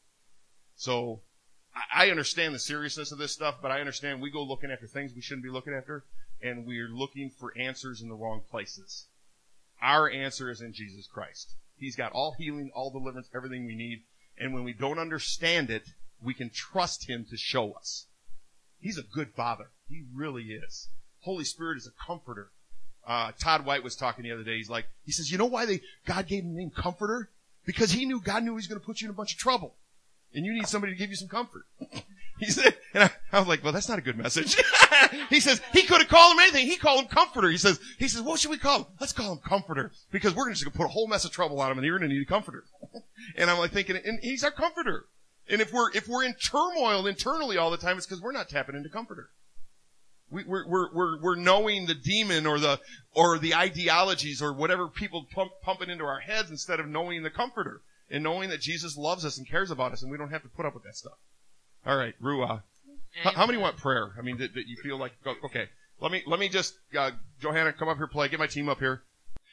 So I, I understand the seriousness of this stuff, but I understand we go looking after things we shouldn't be looking after, and we're looking for answers in the wrong places. Our answer is in Jesus Christ. He's got all healing, all deliverance, everything we need, and when we don't understand it, we can trust Him to show us. He's a good Father. He really is. Holy Spirit is a comforter. Uh, Todd White was talking the other day. He's like, he says, you know why they, God gave him the name Comforter? Because he knew, God knew he was going to put you in a bunch of trouble. And you need somebody to give you some comfort. He said, and I, I was like, well, that's not a good message. He says, he could have called him anything. He called him Comforter. He says, he says, what should we call him? Let's call him Comforter. Because we're just going to put a whole mess of trouble on him and you're going to need a comforter. And I'm like thinking, and he's our comforter. And if we're, if we're in turmoil internally all the time, it's because we're not tapping into Comforter. We, we're, we're, we're, we're knowing the demon or the, or the ideologies or whatever people pump, pump it into our heads instead of knowing the Comforter and knowing that Jesus loves us and cares about us and we don't have to put up with that stuff. All right, Rue, uh, how, how many want prayer? I mean, that, that you feel like, okay, let me, let me just, uh, Johanna, come up here, play, get my team up here.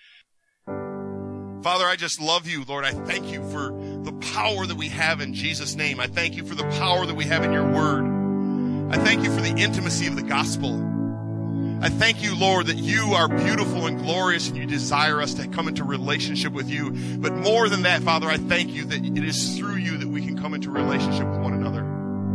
Father, I just love you, Lord. I thank you for the power that we have in Jesus' name. I thank you for the power that we have in your word. I thank you for the intimacy of the gospel. I thank you, Lord, that you are beautiful and glorious and you desire us to come into relationship with you. But more than that, Father, I thank you that it is through you that we can come into relationship with one another.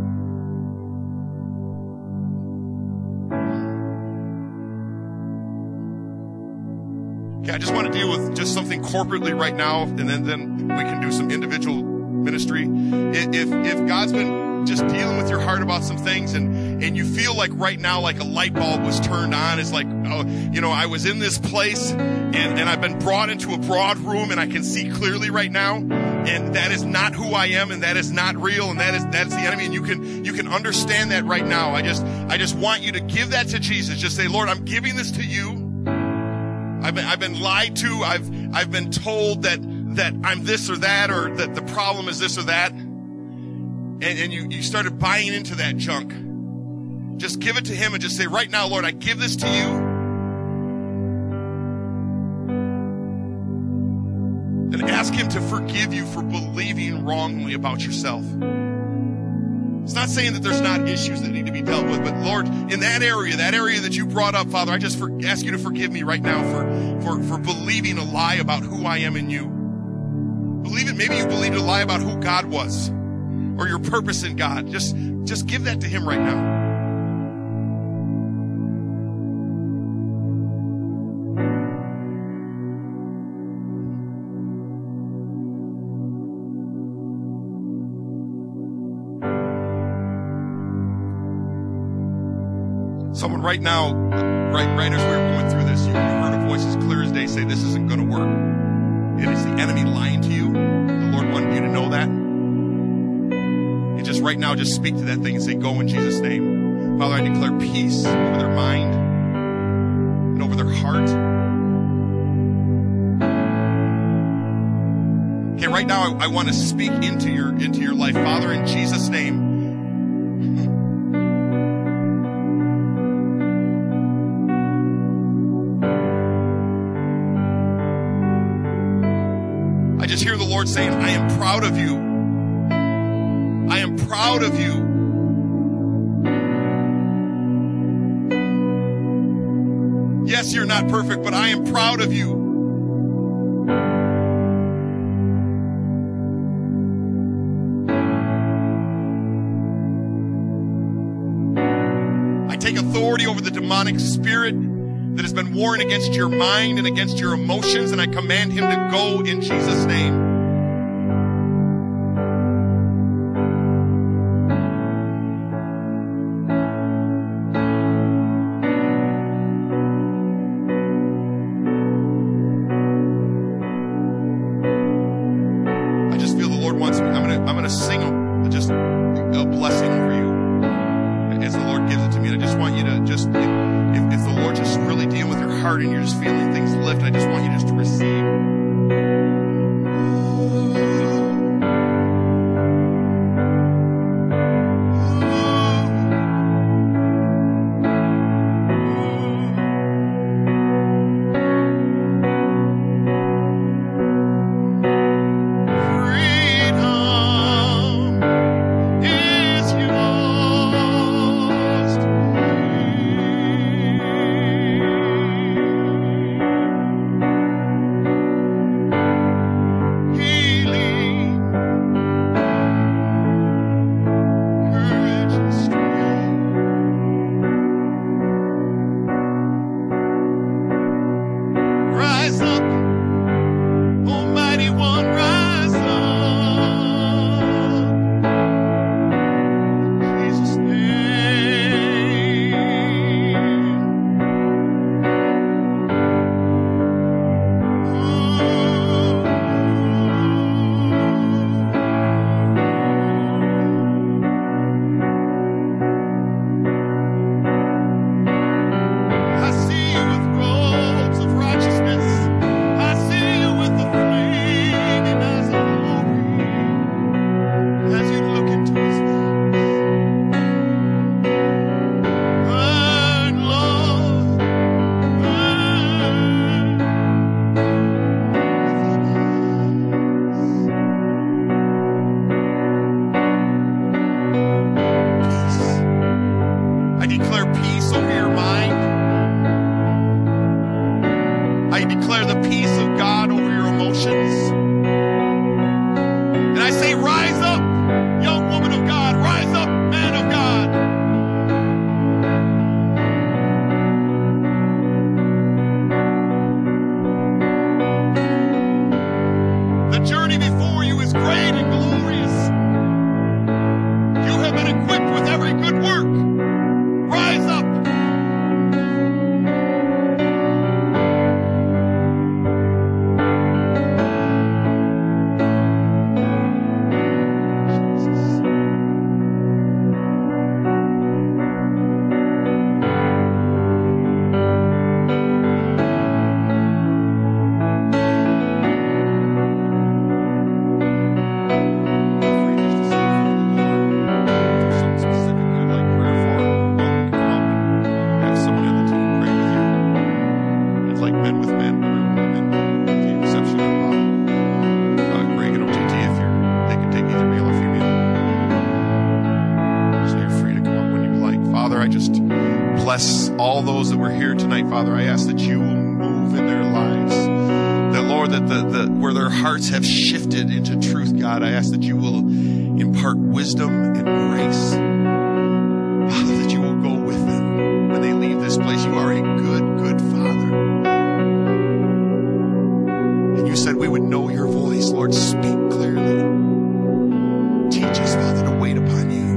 Okay, I just want to deal with just something corporately right now, and then, then we can do some individual ministry. If, if God's been just dealing with your heart about some things and, and you feel like right now like a light bulb was turned on, it's like, oh, you know, I was in this place and, and I've been brought into a broad room and I can see clearly right now, and that is not who I am and that is not real and that is, that's the enemy, and you can, you can understand that right now. I just, I just want you to give that to Jesus. Just say, Lord, I'm giving this to you. I've been, I've been lied to. I've, I've been told that, that I'm this or that, or that the problem is this or that. And, and you, you started buying into that junk. Just give it to him and just say, right now, Lord, I give this to you. And ask him to forgive you for believing wrongly about yourself. It's not saying that there's not issues that need to be dealt with, but Lord, in that area, that area that you brought up, Father, I just for, ask you to forgive me right now for, for, for believing a lie about who I am in you. Believe it. Maybe you believed a lie about who God was or your purpose in God. Just, just give that to him right now. Someone right now, right, right as we were going through this, you, you heard a voice as clear as day say, this isn't going to work. It is the enemy lying to you. The Lord wanted you to know that. And just right now, just speak to that thing and say, go in Jesus' name. Father, I declare peace over their mind and over their heart. Okay, right now, I, I want to speak into your, into your life. Father, in Jesus' name, just hear the Lord saying, I am proud of you. I am proud of you. Yes, you're not perfect, but I am proud of you. I take authority over the demonic spirit that has been warring against your mind and against your emotions, and I command him to go in Jesus' name. I just feel the Lord wants me. I'm gonna, I'm gonna sing a, just a blessing over you as the Lord gives it to me. And I just want you to just, if, if the Lord just really dealing with your heart and you're just feeling things lift, I just want you just to receive. Father, I just bless all those that were here tonight, Father. I ask that you will move in their lives. That, Lord, that the, the where their hearts have shifted into truth, God, I ask that you will impart wisdom and grace. Father, that you will go with them when they leave this place. You are a good, good Father. And you said we would know your voice. Lord, speak clearly. Teach us, Father, to wait upon you.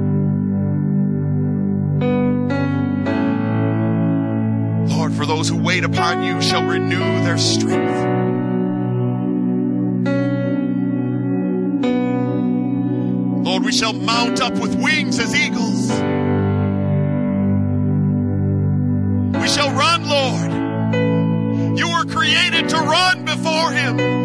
Lord, for those who wait upon you shall renew their strength. Lord, we shall mount up with wings as eagles. We shall run, Lord. You were created to run before him.